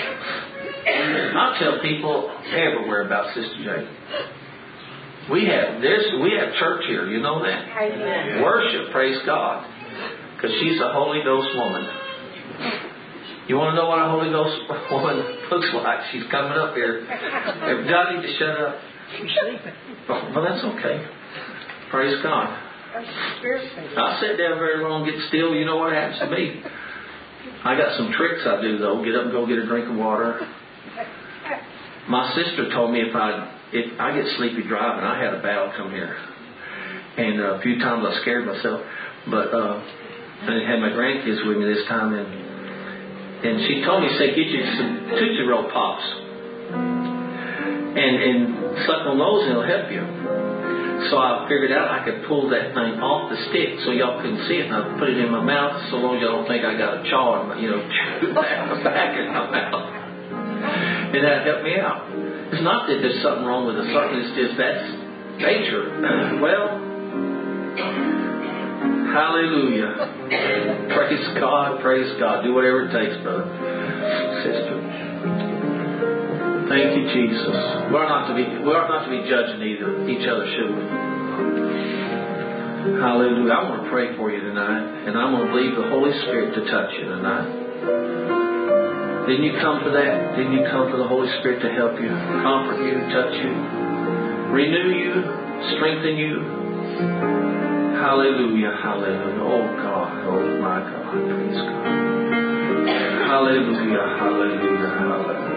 Speaker 3: I tell people everywhere about Sister Jane. We have this. We have church here. You know that.
Speaker 4: Amen.
Speaker 3: Worship, praise God, because she's a Holy Ghost woman. You want to know what a Holy Ghost woman looks like? She's coming up here. I need to shut up.
Speaker 4: She's sleeping.
Speaker 3: Well, well, that's okay. Praise God. I sit down very long, get still. You know what happens to me? I got some tricks I do though. Get up and go get a drink of water. My sister told me if I if I get sleepy driving, I had a battle come here, and uh, a few times I scared myself. But uh, I had my grandkids with me this time, and and she told me, say, get you some Tootsie Roll Pops, and and suck on those, and it'll help you. So I figured out I could pull that thing off the stick so y'all couldn't see it, and I put it in my mouth so long as y'all don't think I got a chaw in my, you know, back in my mouth. And that helped me out. It's not that there's something wrong with the sucking, it's just that's nature. Well, hallelujah. Praise God, praise God. Do whatever it takes, brother, sister. Thank you, Jesus. We are not to be we are not to be judging either each other, should we? Hallelujah. I want to pray for you tonight, and I'm going to believe the Holy Spirit to touch you tonight. Didn't you come for that? Didn't you come for the Holy Spirit to help you, comfort you, touch you, renew you, strengthen you? Hallelujah, hallelujah. Oh God, oh my God, praise God. Hallelujah, hallelujah, hallelujah.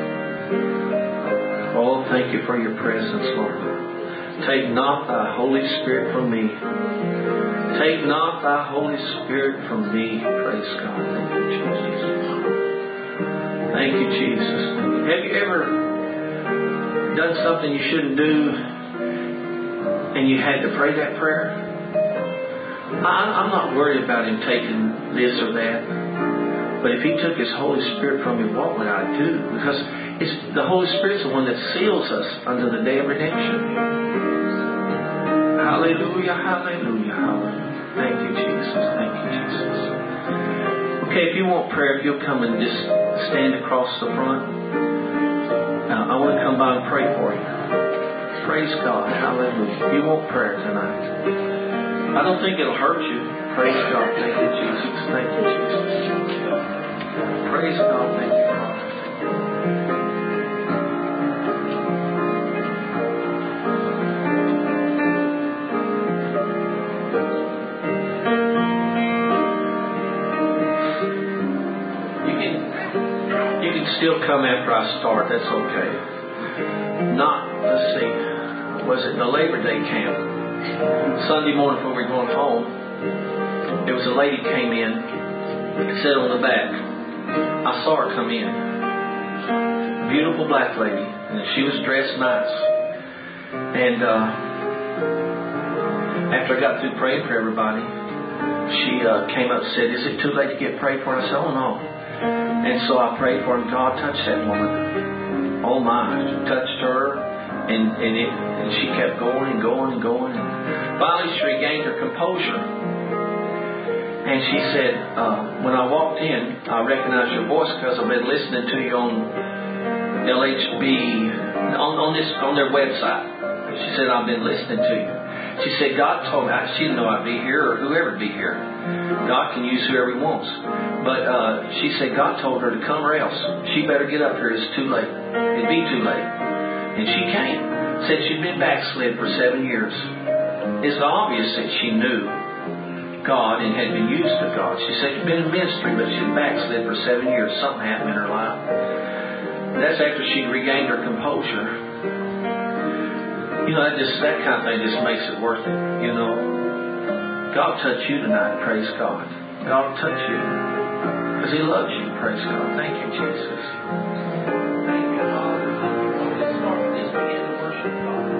Speaker 3: Oh, thank you for your presence, Lord. Take not thy Holy Spirit from me. Take not thy Holy Spirit from me. Praise God. Thank you, Jesus. Thank you, Jesus. Have you ever done something you shouldn't do and you had to pray that prayer? I'm not worried about him taking this or that. But if he took his Holy Spirit from me, what would I do? Because it's, the Holy Spirit's the one that seals us unto the day of redemption. Hallelujah, hallelujah, hallelujah. Thank you, Jesus. Thank you, Jesus. Okay, if you want prayer, if you'll come and just stand across the front. Uh, I want to come by and pray for you. Praise God. Hallelujah. If you want prayer tonight, I don't think it'll hurt you. Praise God. Thank you, Jesus. Thank you, Jesus. Praise God. Thank you, Father. You can, you can still come after I start. That's okay. Not, let's see, was it the Labor Day camp? Sunday morning before we were going home, there was a lady came in, sat on the back. I saw her come in. Beautiful black lady, and she was dressed nice. And uh, after I got through praying for everybody, she uh, came up and said, "Is it too late to get prayed for?" And I said, "Oh no." And so I prayed for her, and God touched that woman. Oh my, touched her, and and, it, and she kept going and going and going. And finally, she regained her composure. And she said, uh, when I walked in, I recognized your voice because I've been listening to you on L H B, on, on this on their website. She said, I've been listening to you. She said, God told me, she didn't know I'd be here or whoever'd be here. God can use whoever He wants. But uh, she said, God told her to come or else. She better get up here. It's too late. It'd be too late. And she came. Said she'd been backslid for seven years. It's obvious that she knew God and had been used of God. She said she'd been in ministry, but she'd backslid for seven years. Something happened in her life. That's after she'd regained her composure. You know, that just that kind of thing just makes it worth it. You know, God will touch you tonight. Praise God. God will touch you because He loves you. Praise God. Thank you, Jesus. Thank you, Father. Let's start with this. Begin to worship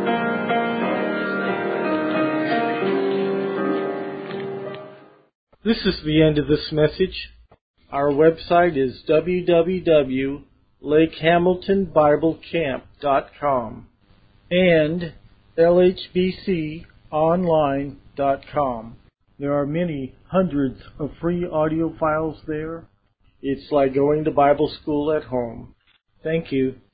Speaker 3: God.
Speaker 1: This is the end of this message. Our website is w w w dot lake hamilton bible camp dot com and l h b c online dot com. There are many hundreds of free audio files there. It's like going to Bible school at home. Thank you.